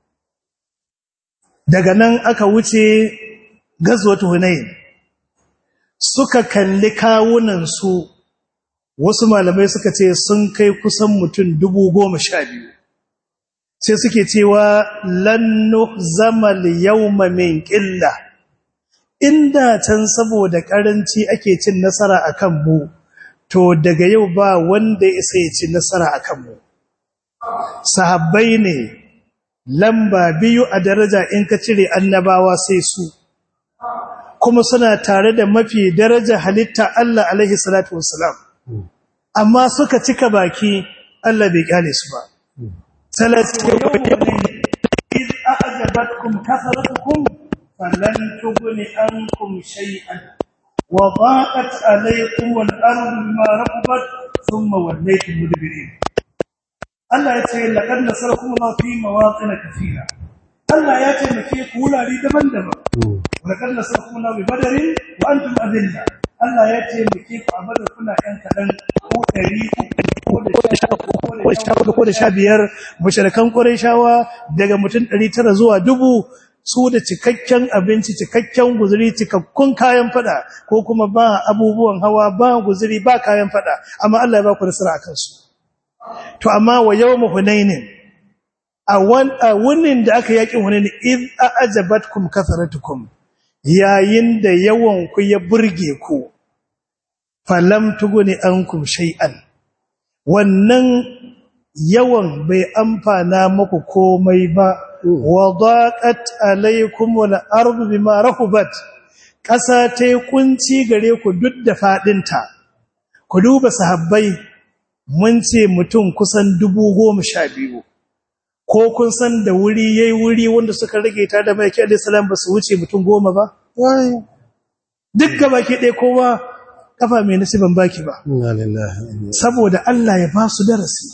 daga nan aka wuce gazwatu hunain suka kalli kawunan su wasu malamai suka ce sun kai kusan mutum 12,000 sai suke cewa lan nuhzama al-yawma min qilla inda can saboda karanci ake cin nasara akan mu to daga yau ba wanda isa ya ci nasara akan mu sahabbai ne lamba biyu a daraja in ka cire annabawa sai su kuma suna tare da mafi daraja halitta Allah alaihi salatu wassalam amma suka cika baki Allah bai kyale su ba salatu iz a'jabatkum kasratukum falan tughni ankum shay'an wa daqat alaykum al-ardu bima rahabat thumma wallaytum mudbirin Allah ya ce laqad nasarakum Allah fi mawaqin kathira Allah ya ce muke wurare daban-daban laqad nasarakum Allah bi badrin wa antum adilla Allah ya ce muke ku abada kuna yan kadan ko 300 ko da 15 mushrikan qurayshawa daga mutum 900 zuwa 1000 su da cikakken abinci cikakken guzuri cikakkun kayan fada ko kuma ba abubuwan hawa ba guzuri ba kayan fada amma Allah ya ba ku nasara akan su to amma wa yawm hunainin a wannan da aka yaki hunain id a'jabatkum kathratukum yayin da yawan ku ya burge ku falam tuguni ankum shay'an wannan yawan bai amfana muku komai ba wadaqat alaykum wal ardu bima rahubat kasa tai kunci gare ku duk da fadinta ku duba sahabbai mun ce mutum kusan 12,000 ko kun san da wuri yayi wuri wanda suka rage ta da Maiki alayhi salam ba su wuce mutum 10 ba duk gabaki ɗaya kowa kafa mai nasiban baki ba saboda Allah ya ba su darasi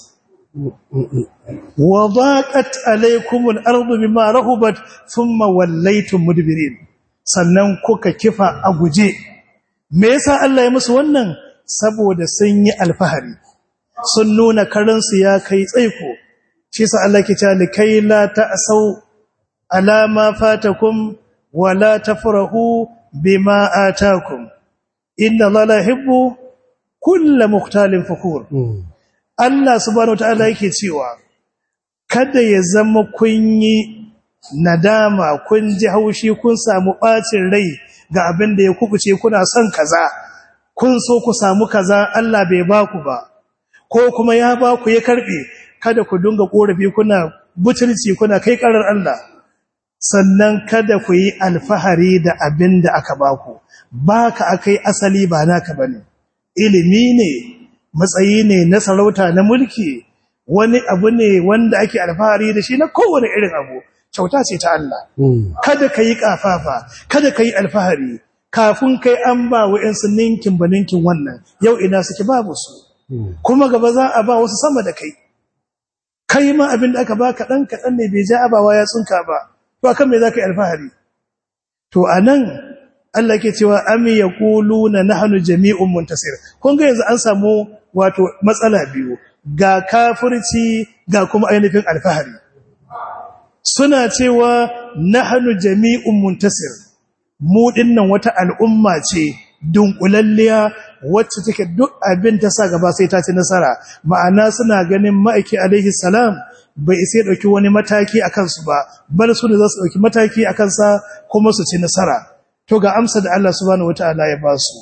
وضاقت عليكم الارض بما رحبت ثم وليتم مدبرين sannan kuka kifa a guje me yasa Allah ya musu wannan saboda sun yi alfahari sun nuna karansu ya kai tsaiko shi yasa Allah ke cewa likai la ta'sau ala ma fatakum wa la tafrahu bima atakum inna Allah la yuhibbu kull mukhtalin fakhur Allah subhanahu wataala yake cewa kada ya zama kun yi nadama kun ji haushi kun samu bacin rai ga abin da ya kubuce kuna son kaza kun so ku samu kaza Allah bai baku ba ko kuma ya baku ya karbe kada ku dinga korafi kuna butulci kuna kai karar Allah sannan kada ku yi alfahari da abin da aka baku baka akai asali ba naka bane ilimi ne matsayi ne na sarauta na mulki wani abu ne wanda ake alfahari da shi na kowane irin abu kyauta ce ta Allah kada kai kafafa kada kai alfahari kafin kai an ba wa'ansu ninkin baninkin wannan yau ina suke babu su kuma gaba za a ba wasu sama da kai kai ma abin da aka ba kaɗan kaɗan ne bai ja abawa ya tsunka ba to akan me za ka yi alfahari to anan Allah ke cewa am yaquluna nahnu jami'un muntasir kun ga yanzu an samu wato matsala biyu ga kafirci ga kuma ainihin alfahari suna cewa nahnu jami'un muntasir mu dinnan wata al'umma ce dunkulalliya wacce take duk abin ta sa gaba sai ta ci nasara ma'ana suna ganin ma'aiki alaihi salam bai sai dauki wani mataki akan su ba bal su ne za su dauki mataki akan sa kuma su ci nasara to ga amsa da Allah subhanahu wataala ya ba su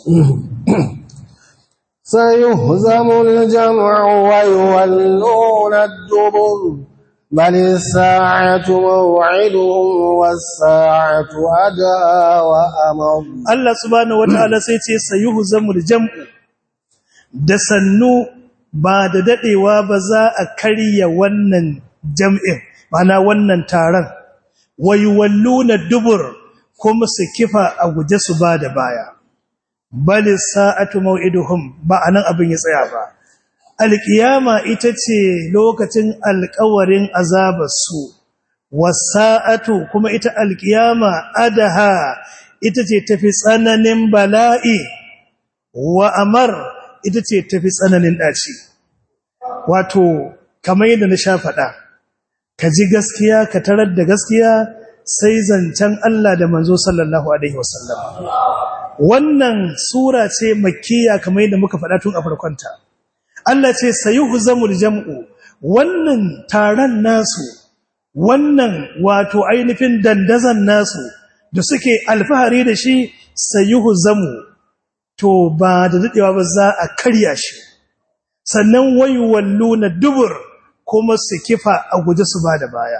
sayuhzamul jam'u wa yuwalluna ad-dubur بل الساعة موعدهم والساعة أدهى وأمر الله سبحانه وتعالى سيتي سيهزم الجمع da sannu ba da dadewa ba za a karya wannan jam'in mana wannan taron wayuwalluna dubur kuma su kifa a guje su ba da baya bal sa'atu maw'iduhum ba anan abin ya tsaya ba alƙiyama ita ce lokacin alƙawarin azabarsu wasa'atu kuma ita alƙiyama adaha ita ce tafi tsananin bala'i wa amar ita ce tafi tsananin ɗaci wato kamar yadda na sha faɗa ka ji gaskiya ka tarar da gaskiya sai zancen Allah da manzo sallallahu alaihi wasallam wannan sura ce makkiya kamar yadda muka faɗa tun a farkonta Allah ce sayuhzamul jam'u wannan taron nasu wannan wato ainihin dandazan nasu da suke alfahari da shi sayuhzamu to ba da dadewa ba za a karya shi sannan wayuwalluna dubur kuma su kifa a guje su ba da baya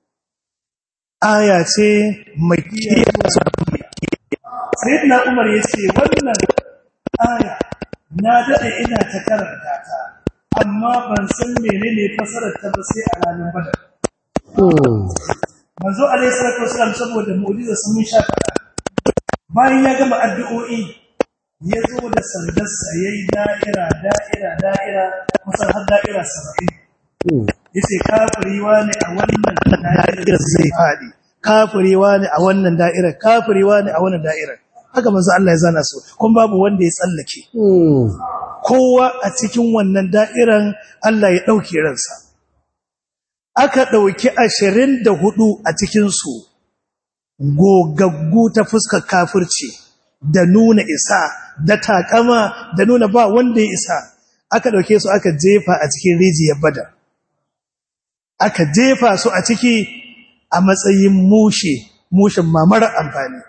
aya ce makkiya sayyidina Umar yace wannan aya na daɗe ina ta karanta ta amma ban san menene fasarar ta ba sai a ranar Badar. Manzo alaihi salatu wasallam saboda mu'jiza sun mun sha fada. Bayan ya gama addu'o'i ya zo da sandarsa yayi da'ira kusan har da'ira 70. Yace kafiriwa ne a wannan da'irar zai fadi. Kafiriwa ne a wannan da'irar, kafiriwa ne a wannan da'irar. Haka manzo Allah ya zana su kun babu wanda ya tsallake kowa a cikin wannan da'iran Allah ya dauke ransa aka dauki 24 a cikin su gogaggu ta fuskar kafirci da nuna isa da takama da nuna ba wanda ya isa aka dauke su aka jefa a cikin rijiyar Badar aka jefa su a ciki a matsayin mushin mamar amfani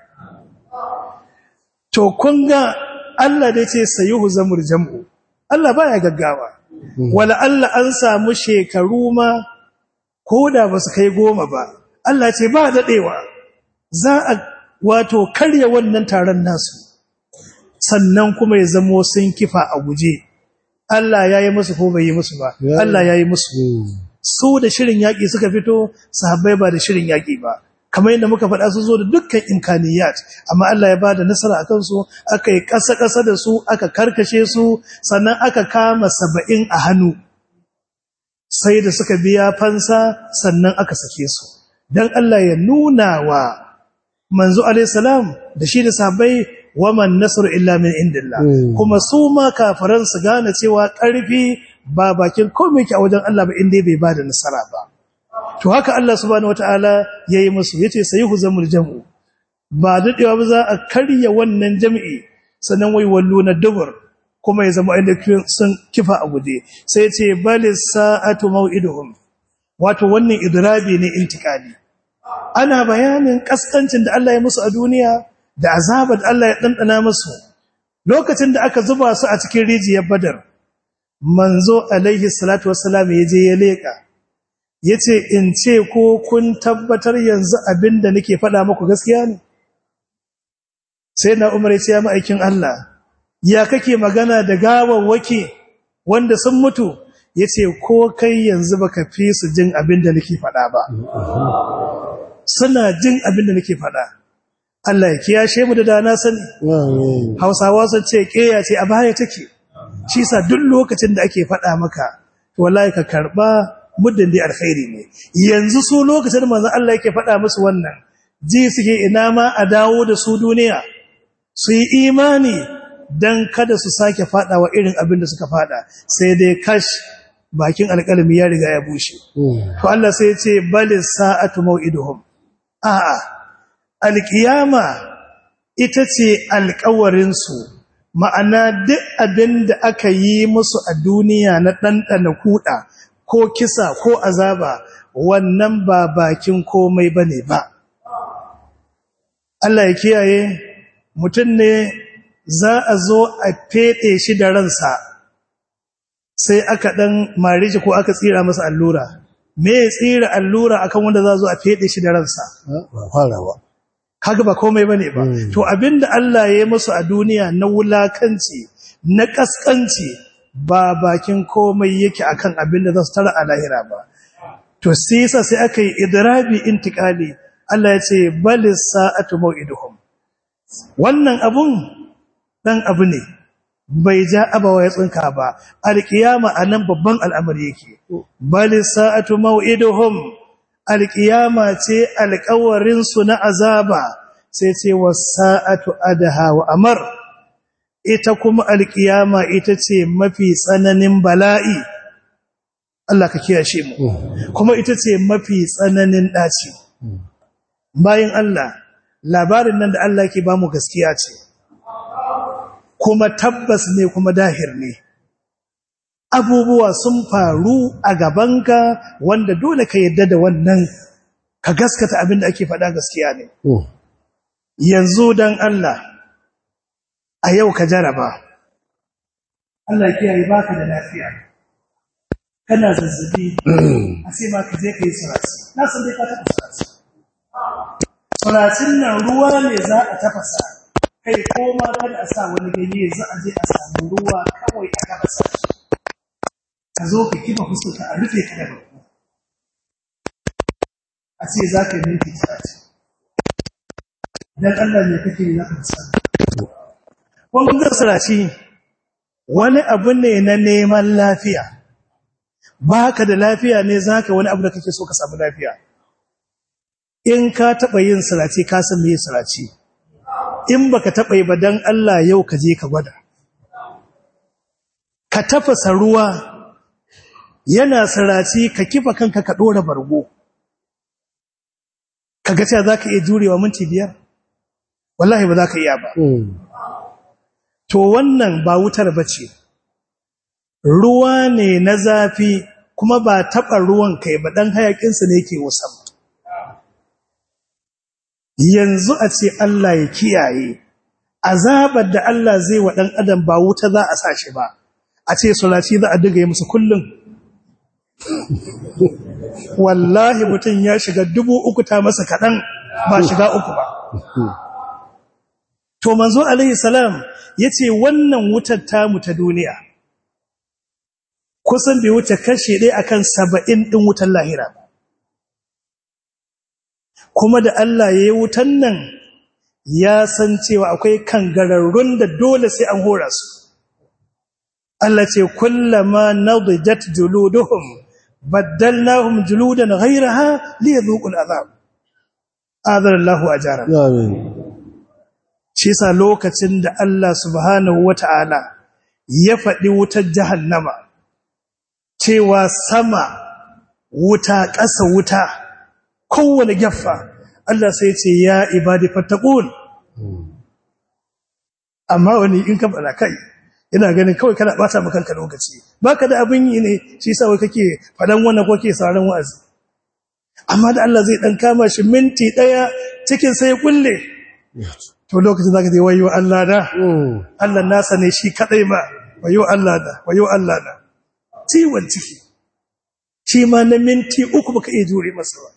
to kun ga Allah da ce sayuhu zamul jam'u Allah baya gaggawa wala Allah an samu shekaru ma koda basu kai 10 ba Allah ce ba dadewa za a wato karya wannan taron nasu sannan kuma ya zamo sun kifa a guje Allah yayi musu ko bai yi musu ba Allah yayi musu su da shirin yaki suka fito sahabbai ba da shirin yaki ba kamar yadda muka faɗa su zo da dukkan imkaniyat amma Allah ya bada nasara akan su aka yi ƙasa da su aka karkashe su sannan aka kama 70 a hannu sai da suka biya fansa sannan aka sake su dan Allah ya nuna wa manzo alayhi salam da shi da sahabbai wa man nasru illa min indillah kuma su ma kafiran su gane cewa ƙarfi ba bakin komai ke a wajen Allah ba inda bai bada nasara ba to haka Allah subhanahu wataala yayi musu yace sayuhzamul jam'u ba dadewa ba za a karya wannan jami'i sannan wai walluna dubur kuma ya zama inda sun kifa a guje sai yace balis sa'atu maw'iduhum wato wannan idrabi ne intikali ana bayanin kaskancin da Allah ya musu a duniya da azabar da Allah ya dandana musu lokacin da aka zuba su a cikin rijiyar Badar manzo alaihi salatu wassalam yaje ya leka yace in ce ko kun tabbatar yanzu abinda nake faɗa muku gaskiya ne sai na Umar ya ce ya ma'aikin Allah ya kake magana da gawawwaki wanda sun mutu yace ko kai yanzu baka fi su jin abinda nake faɗa ba suna jin abinda nake faɗa Allah ya kiyashe mu da dana sani Hausawa sun ce keya ce a baya take shi sa duk lokacin da ake faɗa maka to wallahi ka karba muddin dai alkhairi ne yanzu su lokacin manzon Allah yake faɗa musu wannan ji suke ina ma a dawo da su duniya su yi imani dan kada su sake fadawa irin abin da suka fada sai dai kash bakin alƙalami ya riga ya bushe to Allah sai ya ce balis sa'atu mau'iduhum a'a alƙiyama ita ce alƙawarin su ma'ana duk abin da aka yi musu a duniya na ɗanɗana kuɗa ko kisa ko azaba wannan ba bakin komai bane ba Allah ya kiyaye mutum ne za a zo a feɗe shi da ransa sai aka ɗan mariji ko aka tsira masa allura me ya tsira allura akan wanda za a zo a feɗe shi da ransa ba fara ba kaga ba komai bane ba to abinda Allah ya yi musu a duniya na wulakanci na kaskanci ba bakin komai yake akan abinda za su tara a lahira ba to sai aka yi idrabi intiqali Allah ya ce balis sa'atu mau'iduhum wannan abun dan abu ne bai ja abawa ya tsinka ba alkiyama anan babban al'amari yake balis sa'atu mau'iduhum alkiyama ce alƙawarin su na azaba sai ce wasa'atu adha wa amar ita kuma alkiyama ita ce mafi tsananin bala'i Allah ka kiyashe mu kuma ita ce mafi tsananin daci bayan Allah labarin nan da Allah ke bamu gaskiya ce kuma tabbas ne kuma dahir ne abubuwa sun faru a gabanka wanda dole ka yadda da wannan ka gaskata abin da ake faɗa gaskiya ne yanzu dan Allah a yau ka jaraba Allah kiyaye baka da lafiya kana zazzabi a sai ma ka je ka yi salati na san dai ka taɓa salati salatin nan ruwa ne za a tafasa kai koma kada a sa wani ganye za a je a samu ruwa kawai a tafasa ka zo ka kifa fuskarka a rufe ka da barko a ce za ka yi minti 30 dan Allah ne kake yi zaka tsaya wannan salati wani abu ne na neman lafiya baka da lafiya ne zaka wani abu da kake so ka samu lafiya in ka taba yin salati ka san me salati in baka taba yi ba dan Allah yau ka je ka gwada ka tafasa ruwa yana salati ka kifa kanka ka dora bargo kaga cewa zaka iya jurewa minti 5 wallahi ba zaka iya ba to wannan ba wutar bace ruwa ne na zafi kuma ba taba ruwan kai ba dan hayakin sa ne yake wasam yanzu a ce Allah ya kiyaye azabar da Allah zai wa dan adam ba wuta za a sa shi ba a ce salati za a diga musu kullun wallahi mutun ya shiga 3000 ta masa kadan ba shiga uku ba to manzo alaihi salam yace wannan wutar tamu ta duniya kusan bai wuce kashe dai akan 70 din wutar lahira kuma da Allah yayi wutan nan ya san cewa akwai kangararrun da dole sai an hora su Allah ce kullama nadijat juluduhum baddalnahum juludan ghayraha liyadhuqul azab adarallahu ajara amin shi sa lokacin da Allah subhanahu wata'ala ya faɗi wutar jahannama cewa sama wuta ƙasa wuta kowane gaffa Allah sai ce ya ibadi fattaqun amma wani in ka bada kai ina ganin kawai kana bata maka kanka lokaci baka da abin yi ne shi yasa wai kake fadan wannan ko kake sauraron wa'azi amma da Allah zai dan kama shi minti daya cikin sai kulle to lokacin zaka ce wayo Allah da Allah nasa ne shi kadai ma wayo Allah da wayo Allah da ciwon ciki shi ma na minti 3 baka iya jure masa ba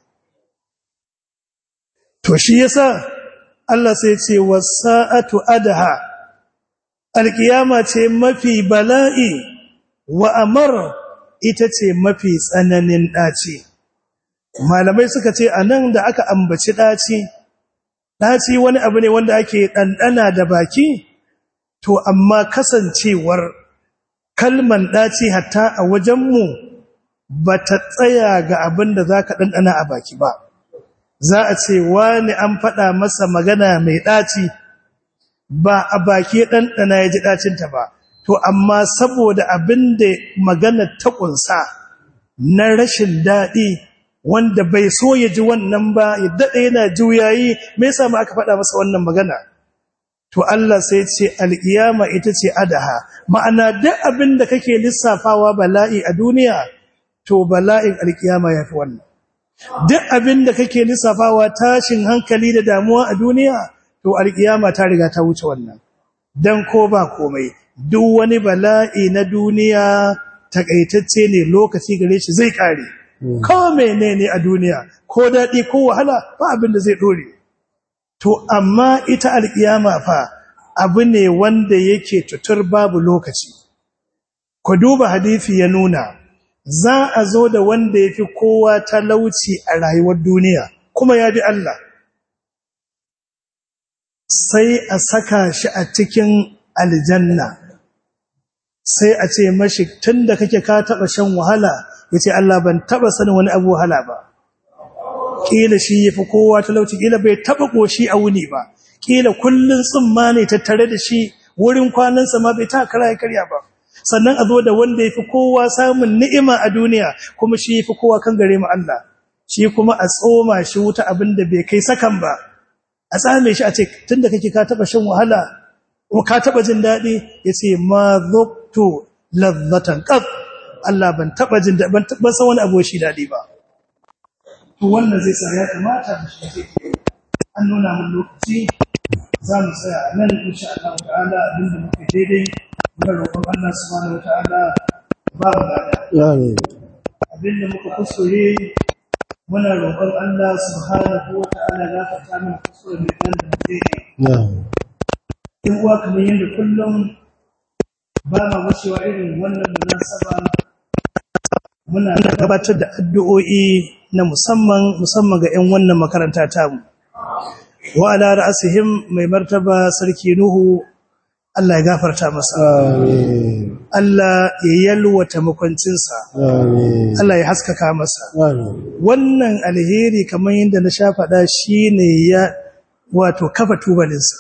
to shi yasa Allah sai ya ce wasa'atu adha alkiyama ce mafi bala'i wa amar ita ce mafi tsananin daci malamai suka ce anan da aka ambaci daci wani abu ne wanda ake dandana da baki to amma kasancewar kalman daci hatta a wajenmu bata tsaya ga abin da zaka dandana a baki ba za a ce wani an faɗa masa magana mai daci ba a baki ɗanɗana ya ji ɗacinta ba to amma saboda abin da magana ta ƙunsa na rashin daɗi wanda bai so ya ji wannan ba ya daɗe yana juyayi me yasa ma aka faɗa masa wannan magana to Allah sai ce alƙiyama ita ce adaha ma'ana duk abin da kake lissafawa bala'i a duniya to bala'in alƙiyama yafi wannan duk abin da kake lissafawa tashin hankali da damuwa a duniya to alƙiyama ta riga ta wuce wannan dan ko ba komai duk wani bala'i na duniya takaitacce ne lokaci gare shi zai kare ko menene a duniya ko dadi ko wahala ba abin da zai dore to amma ita alƙiyama fa abu ne wanda yake tutur babu lokaci ku duba hadisi ya nuna za a zo da wanda yafi kowa talauci a rayuwar duniya kuma ya bi Allah sai a saka shi a cikin aljanna sai a ce mashi tunda kake ka taba shan wahala yace Allah ban taba sanin wani abu wahala ba kila shi yafi kowa talauci kila bai taba koshi a wuni ba kila kullun tsumma ne tattare da shi wurin kwanansa ma bai ta kara karya ba sannan a zo da wanda yafi kowa samun ni'ima a duniya kuma shi yafi kowa kan gare mu Allah shi kuma a tsoma shi wuta abinda bai kai sakan ba a tsame shi a ce tunda kake ka taba shan wahala ko ka taba jin dadi yace ma zuktu ladhatan qad Allah ban taba jin da ban san wani abu shi dadi ba to wannan zai sa ya kamata mu shi an nuna mun lokaci za mu tsaya nan insha Allah ta'ala abinda muke daidai muna roƙon Allah subhanahu wataala ba mu gada amin abinda muka kusure muna roƙon Allah subhanahu wataala ya fata mana kusure mai dan da in uwa kamar yadda kullum ba ma wucewa irin wannan munasaba muna gabatar da addu'o'i na musamman ga 'yan wannan makaranta tamu wa ala ra'asihim mai martaba sarki Nuhu Allah ya gafarta masa amin Allah ya yalwata makwancinsa amin Allah ya haskaka masa amin wannan alheri kamar yadda na sha faɗa shine ya wato kafa tubalinsa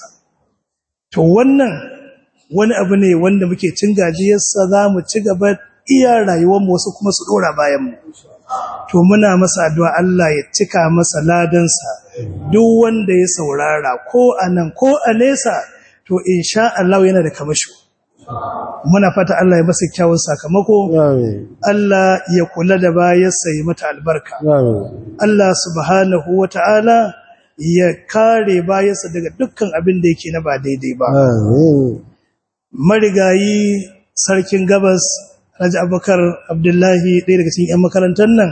to wannan wani abu ne wanda muke cin gajiyarsa za mu ci gaba iya rayuwar mu wasu kuma su dora bayan mu to muna masa addu'a Allah ya cika masa ladansa duk wanda ya saurara ko anan ko a nesa to insha Allah yana da kamashi muna fata Allah ya masa kyawun sakamako amin Allah ya kula da bayarsa ya mata albarka amin Allah subhanahu wata'ala ya kare bayarsa daga dukkan abin da yake na ba daidai ba amin marigayi sarkin gabas Alhaji Abubakar Abdullahi ɗaya daga cikin 'yan makarantar nan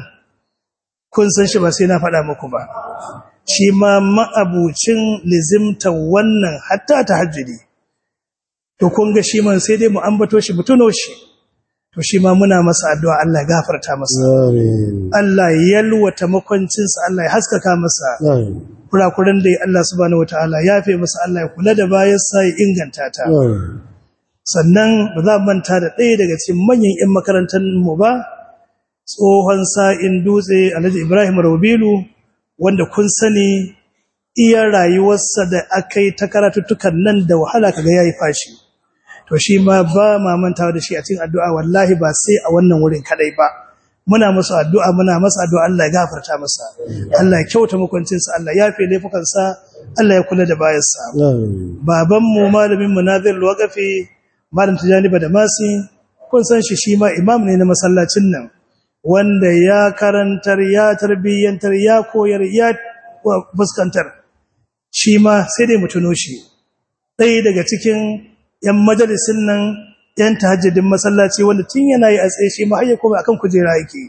kun san shi ba sai na faɗa muku ba shi ma ma'abucin lizimta wannan hatta tahajjudi to kun ga shi man sai dai mu ambato shi mu tuno shi to shi ma muna masa addu'a Allah ya gafarta masa amin Allah ya yalwata makwancinsa Allah ya haskaka masa amin kurakuran da Allah subhanahu wataala ya yafe masa Allah ya kula da bayansa ya inganta ta amin sannan ba za manta da ɗaya daga cikin manyan 'yan makarantar mu ba tsohon sa'in dutse Alhaji Ibrahim Rabilu wanda kun sani iya rayuwarsa da aka yi ta karatuttukan nan da wahala kaga yayi fashi to shi ma ba ma mantawa da shi a cikin addu'a wallahi ba sai a wannan wurin kadai ba muna masa addu'a Allah ya gafarta masa Allah ya kyauta mukuncinsa Allah ya yafe laifukansa Allah ya kula da bayansa amin baban mu malamin mu Nazir Waqafi malam Tijani Badamasi kun san shi ma imam ne na masallacin nan wanda ya karantar ya tarbiyyantar ya koyar ya fuskantar shi ma sai dai mutuno shi ɗaya daga cikin 'yan majalisin nan 'yan tahajjudin masallaci wanda tun yana yi a tsaye shi ma har ya koma akan kujera yake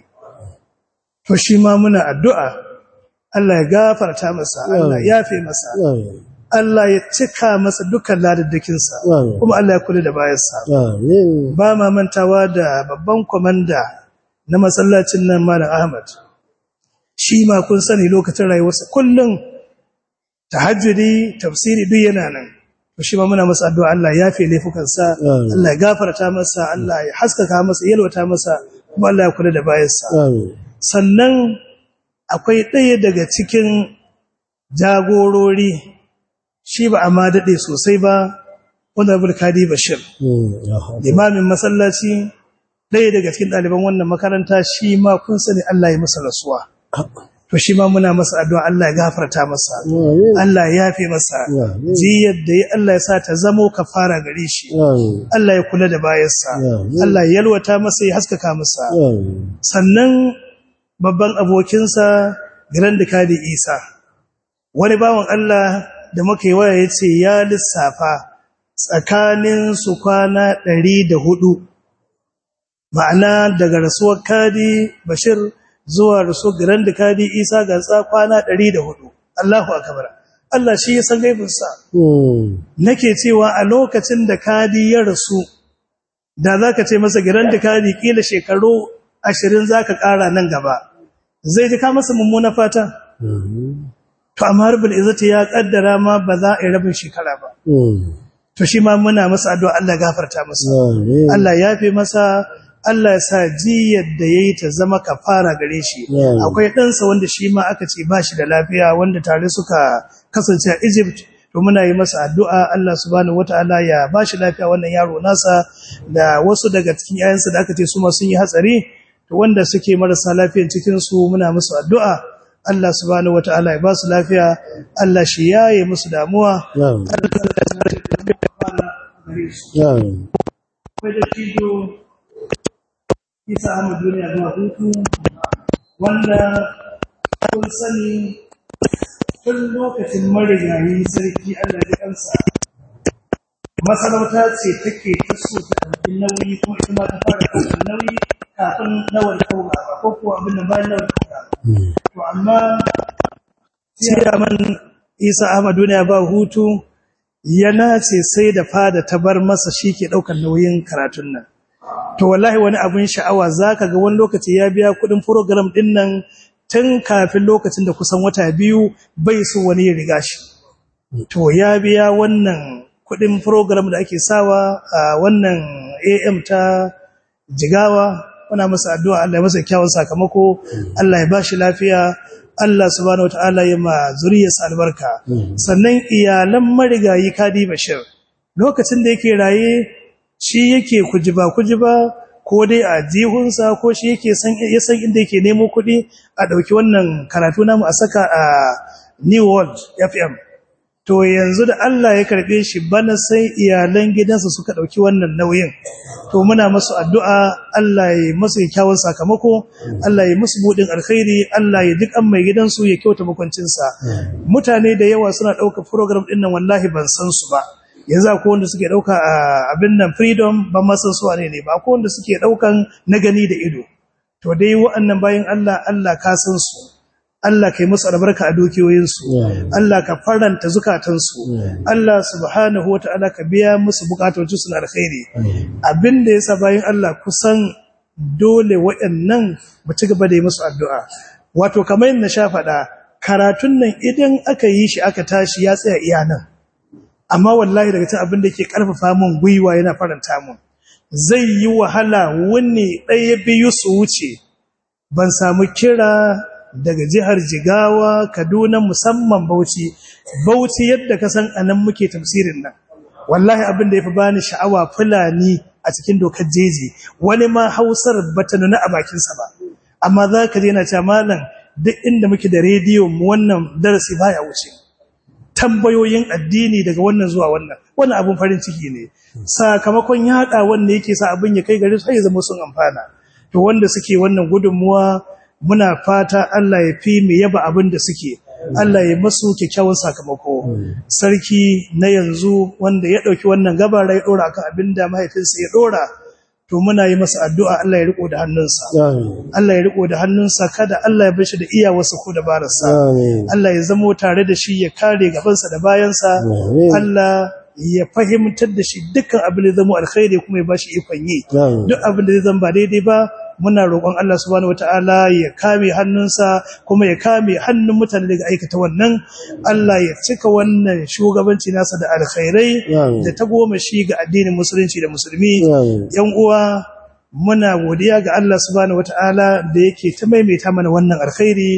to shi ma muna addu'a Allah ya gafarta masa Allah ya yafe masa amin Allah ya cika masa dukkan ladaddakinsa kuma Allah ya kula da bayansa amin ba ma mantawa da babban komanda na masallacin nan Malam Ahmad shi ma kun sani lokacin rayuwarsa kullun tahajjudi tafsiri duk yana nan to shi ma muna masa addu'a Allah ya yafe laifukansa Allah ya gafarta masa Allah ya haskaka masa yalwata masa kuma Allah ya kula da bayansa amin sannan akwai ɗaya daga cikin jagorori shi ba a ma daɗe sosai ba Honorable Kadi Bashir limamin masallaci ɗaya daga cikin ɗaliban wannan makaranta shi ma kun sani Allah ya masa rasuwa to shi ma muna masa addu'a Allah ya gafarta masa Allah ya yafe masa jiyar da ya Allah ya sa ta zamo kafara gare shi Allah ya kula da bayansa Allah ya yalwata masa ya haskaka masa sannan babban abokinsa Grand Kadi Isa wani bawan Allah da muka yi waya yace ya lissafa tsakanin su kwana 104 ma'ana daga rasuwar Kadi Bashir zuwa rasuwar Grand Kadi Isa ga kwana 104 Allahu akbar Allah shi ya san gaibinsa nake cewa a lokacin da Kadi ya rasu da zaka ce masa Grand Kadi kila shekaru 20 zaka ƙara nan gaba zai ji ka masa mummuna fata to amma Rabbul Izzati ya kaddara ma ba za a yi rabin shekara ba to shi ma muna masa addu'a Allah gafarta masa Allah yafe masa Allah ya sa jiyar da yayi ta zama kafara gare shi akwai ɗansa wanda shi ma aka ce ba shi da lafiya wanda tare suka kasance a Egypt to muna yi masa addu'a Allah subhanahu wataala ya ba shi lafiya wannan yaro nasa da wasu daga cikin yayansa da aka ce su ma sun yi hatsari to wanda suke marasa lafiyan cikin su muna musu addu'a Allah subhanahu wataala ya ba su lafiya Allah shi yaye musu damuwa Isa Ahmad duniya zuwa hutu wanda kun sani tun lokacin marigayi sarki Allah ya kansa masarauta ce take taso ta ɗauki nauyi ko ita ma ta fara ɗaukar nauyi kafin nawar kauga ko kuwa abin da bayan nawar kauga to amma Chairman Isa Ahmad duniya ba hutu yana ce sai da fada ta bar masa shi ke ɗaukar nauyin karatun nan to wallahi wani abun sha'awa zaka ga wani lokaci ya biya kudin program din nan tun kafin lokacin da kusan wata biyu bai so wani ya riga shi to ya biya wannan kudin program da ake sawa a wannan AM ta Jigawa muna masa addu'a Allah ya masa kyawun sakamako Allah ya bashi lafiya Allah subhanahu wataala ya ma zuriyarsa albarka sannan iyalan marigayi Kadi Bashir lokacin da yake raye shi yake kujiba ko dai a jihunsa ko shi yake ya san inda yake nemo kuɗi a ɗauki wannan karatu namu a saka a New World FM to yanzu da Allah ya karɓe shi bana sai iyalan gidansa suka ɗauki wannan nauyin to muna masu addu'a Allah ya masu kyawun sakamako Allah ya musu buɗin alkhairi Allah ya duk an mai gidansu ya kyauta makwancinsa mutane da yawa suna ɗaukar program ɗin nan wallahi ban san su ba yanzu akwai wanda suke dauka abin nan freedom ba masan su ne ba akwai wanda suke daukan na gani da ido to dai wa'annan bayin Allah ka san su Allah kai musu albarka a dukiyoyin su Allah ka faranta zukatan su Allah subhanahu wataala ka biya musu bukatun su na alkhairi abinda yasa bayin Allah kusan dole waɗannan mu ci gaba da yi musu addu'a wato kamar yadda sha faɗa karatun nan idan aka yi shi aka tashi ya tsaya iya nan amma wallahi daga cikin abin da yake karfafa mun gwiwa yana faranta mun zai yi wahala wani ɗaya biyu su wuce ban samu kira daga jihar Jigawa Kaduna musamman Bauchi yadda ka san anan muke tafsirin nan wallahi abin da yafi bani sha'awa Fulani a cikin dokar jeji wani ma Hausar bata nuna a bakin sa ba amma zaka je na cewa malam duk inda muke da rediyo mu wannan darasi baya wuce tambayoyin addini daga wannan zuwa wannan abun farin ciki ne sakamakon yada wanda yake sa abin ya kai gare su sai zama sun amfana to wanda suke wannan gudunmuwa muna fata Allah ya fi mu yaba abin da suke Allah ya masu kyakkyawan sakamako sarki na yanzu wanda ya dauki wannan gabara ya dora akan abinda mahaifinsa ya dora to muna yi masa addu'a Allah ya riko da hannunsa Allah ya riko da hannunsa kada Allah ya bashi da iyawarsa ko da bararsa Allah ya zamo tare da shi ya kare gabansa da bayansa Allah ya fahimtar da shi dukkan abin da zama alkhairi kuma ya bashi ikon yi duk abin da zai zama ba daidai ba muna roƙon Allah subhanahu wataala ya kame hannunsa kuma ya kame hannun mutane daga aikata wannan Allah ya cika wannan shugabanci nasa da alkhairai da ta goma shi ga addinin musulunci da musulmi yan uwa muna godiya ga Allah subhanahu wataala da yake ta maimaita mana wannan alkhairi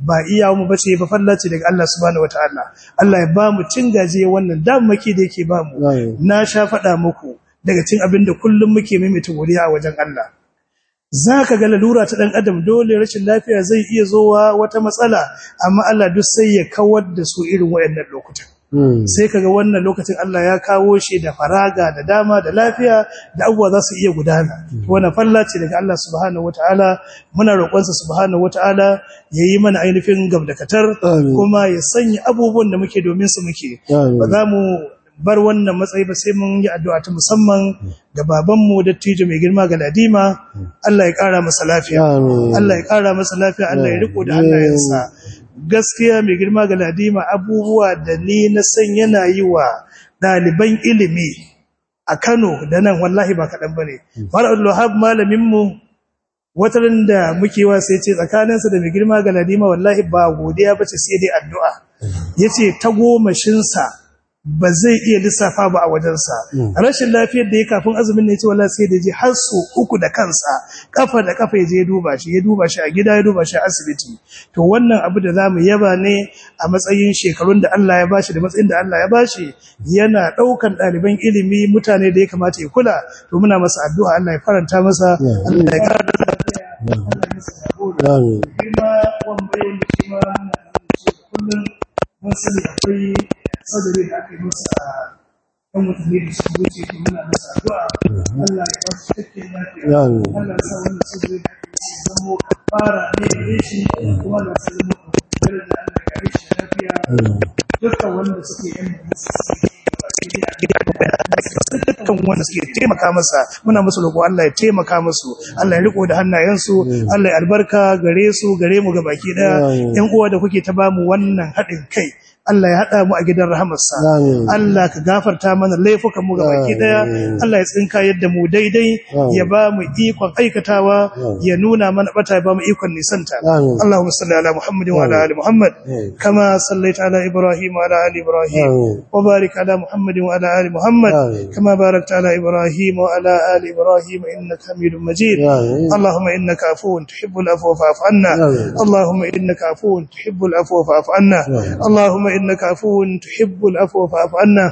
ba iya mu bace ba fallaci daga Allah subhanahu wataala Allah ya ba mu cin gaje wannan damaki da yake ba mu na sha fada muku daga cin abin da kullum muke maimaita godiya a wajen Allah zaka ga lalura ta dan adam dole rashin lafiya zai iya zowa wata matsala amma Allah duk sai ya kawar da su irin wayannan lokutan sai kaga wannan lokacin Allah ya kawo shi da faraga da dama da lafiya da abubuwa za su iya gudana wannan fallaci daga Allah subhanahu wataala muna roƙon sa subhanahu wataala yayi mana ainihin gamdakatar kuma ya sanya abubuwan da muke domin su muke ba za mu bar wannan matsayi ba sai mun yi addu'a ta musamman ga babanmu dattijo mai girma ga Ladima Allah ya ƙara masa lafiya Allah ya ƙara masa lafiya Allah ya riko da hannayensa gaskiya mai girma ga Ladima abubuwa da ni na san yana yi wa daliban ilimi a Kano da nan wallahi ba kadan bane Malam Wahab malamin mu wataran da muke wa sai ce tsakaninsa da mai girma ga Ladima wallahi ba godiya bace sai dai addu'a yace ta gomashin sa ba zai iya lissafa ba a wajensa rashin lafiyar da ya kafin azumin ne ce wallahi sai da je har su uku da kansa kafa da kafa ya je ya duba shi a gida ya duba shi a asibiti to wannan abu da zamu yaba ne a matsayin shekarun da Allah ya bashi da matsayin da Allah ya bashi yana daukan daliban ilimi mutane da ya kamata ya kula to muna masa addu'a Allah ya faranta masa Allah ya kara da lafiya Allah ya masa jagora kuma wannan shi ma kullum mun sani akwai sadari da aka yi masa ɗan mutane da su wuce ke muna masa addu'a Allah ya wasu cikin lafiya Allah ya sa wannan sadari da aka yi zamo fara ne da shi kuma da su zama kwanciyar da Allah ya kare shi lafiya dukkan wanda suke yan dukkan wanda suke taimaka masa muna musu roƙo Allah ya taimaka musu Allah ya riko da hannayensu Allah ya albarka gare su gare mu gabaki daya ƴan uwa da kuke ta bamu wannan haɗin kai Allah ya hada mu a gidan rahamarsa Allah ka gafarta mana laifukan mu gabaki daya Allah ya tsinka yadda mu daidai ya ba mu ikon aikatawa ya nuna mana bata ya ba mu ikon nisanta Allahumma salli ala Muhammadin wa ala ali Muhammad kama sallaita ala Ibrahim wa ala ali Ibrahim wa barik ala Muhammadin wa ala ali Muhammad kama barakta ala Ibrahim wa ala ali Ibrahim innaka Hamidum Majid Allahumma innaka afuwun tuhibbul afwa fa'fu anna Allahumma innaka afuwun tuhibbul afwa fa'fu anna Allahumma إنك عفو تحب العفو فاعف عنا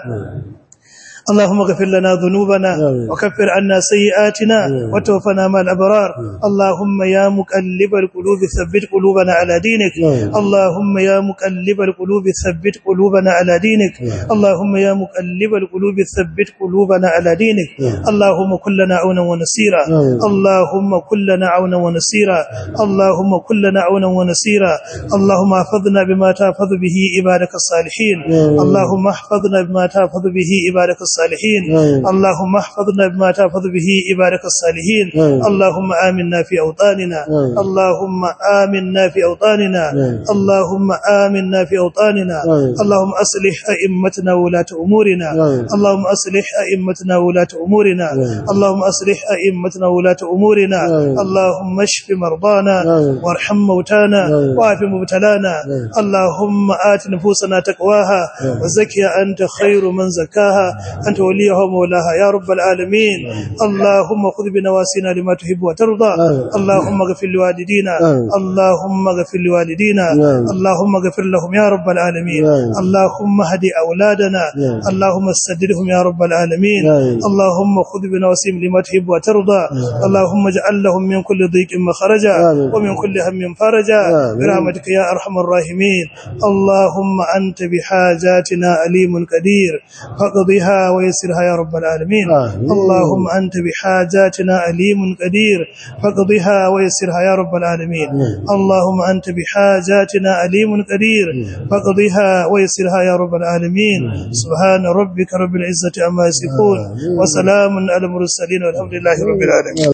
اللهم اغفر لنا ذنوبنا وكفر عنا سيئاتنا وتوفنا مع الأبرار اللهم يا مقلب القلوب ثبت قلوبنا على دينك اللهم يا مقلب القلوب ثبت قلوبنا على دينك اللهم يا مقلب القلوب ثبت قلوبنا على دينك اللهم كلنا عونا ونصيرا اللهم كلنا عونا ونصيرا اللهم كلنا عونا ونصيرا اللهم احفظنا بما تحفظ به عبادك الصالحين اللهم احفظنا بما تحفظ به عبادك الصالحين اللهم احفظنا بما تحفظ به عبادك الصالحين اللهم آمنا في أوطاننا اللهم آمنا في أوطاننا اللهم آمنا في أوطاننا اللهم أصلح أئمتنا وولاة أمورنا اللهم أصلح أئمتنا وولاة أمورنا اللهم أصلح أئمتنا وولاة أمورنا اللهم اشف مرضانا وارحم موتانا واعف مبتلانا اللهم آت نفوسنا تقواها وزكها أنت خير من زكاها أنت وليها ومولاها يا رب العالمين اللهم خذ بنواسينا لما تحب وترضى اللهم اغفر لوالدينا اللهم اغفر لوالدينا اللهم اغفر لهم يا رب العالمين اللهم هد أولادنا اللهم سددهم يا رب العالمين اللهم خذ بنواسيهم لما تحب وترضى اللهم اجعل لهم من كل ضيق مخرجا ومن كل هم فرجا برحمتك يا أرحم الراحمين اللهم أنت بحاجاتنا عليم قدير فاقضها ويسرها يا رب العالمين اللهم أنت بحاجاتنا عليم قدير فاقضها ويسرها يا رب العالمين اللهم أنت بحاجاتنا عليم قدير فاقضها ويسرها يا رب العالمين سبحان ربك رب العزة عما يصفون وسلام على المرسلين والحمد لله رب العالمين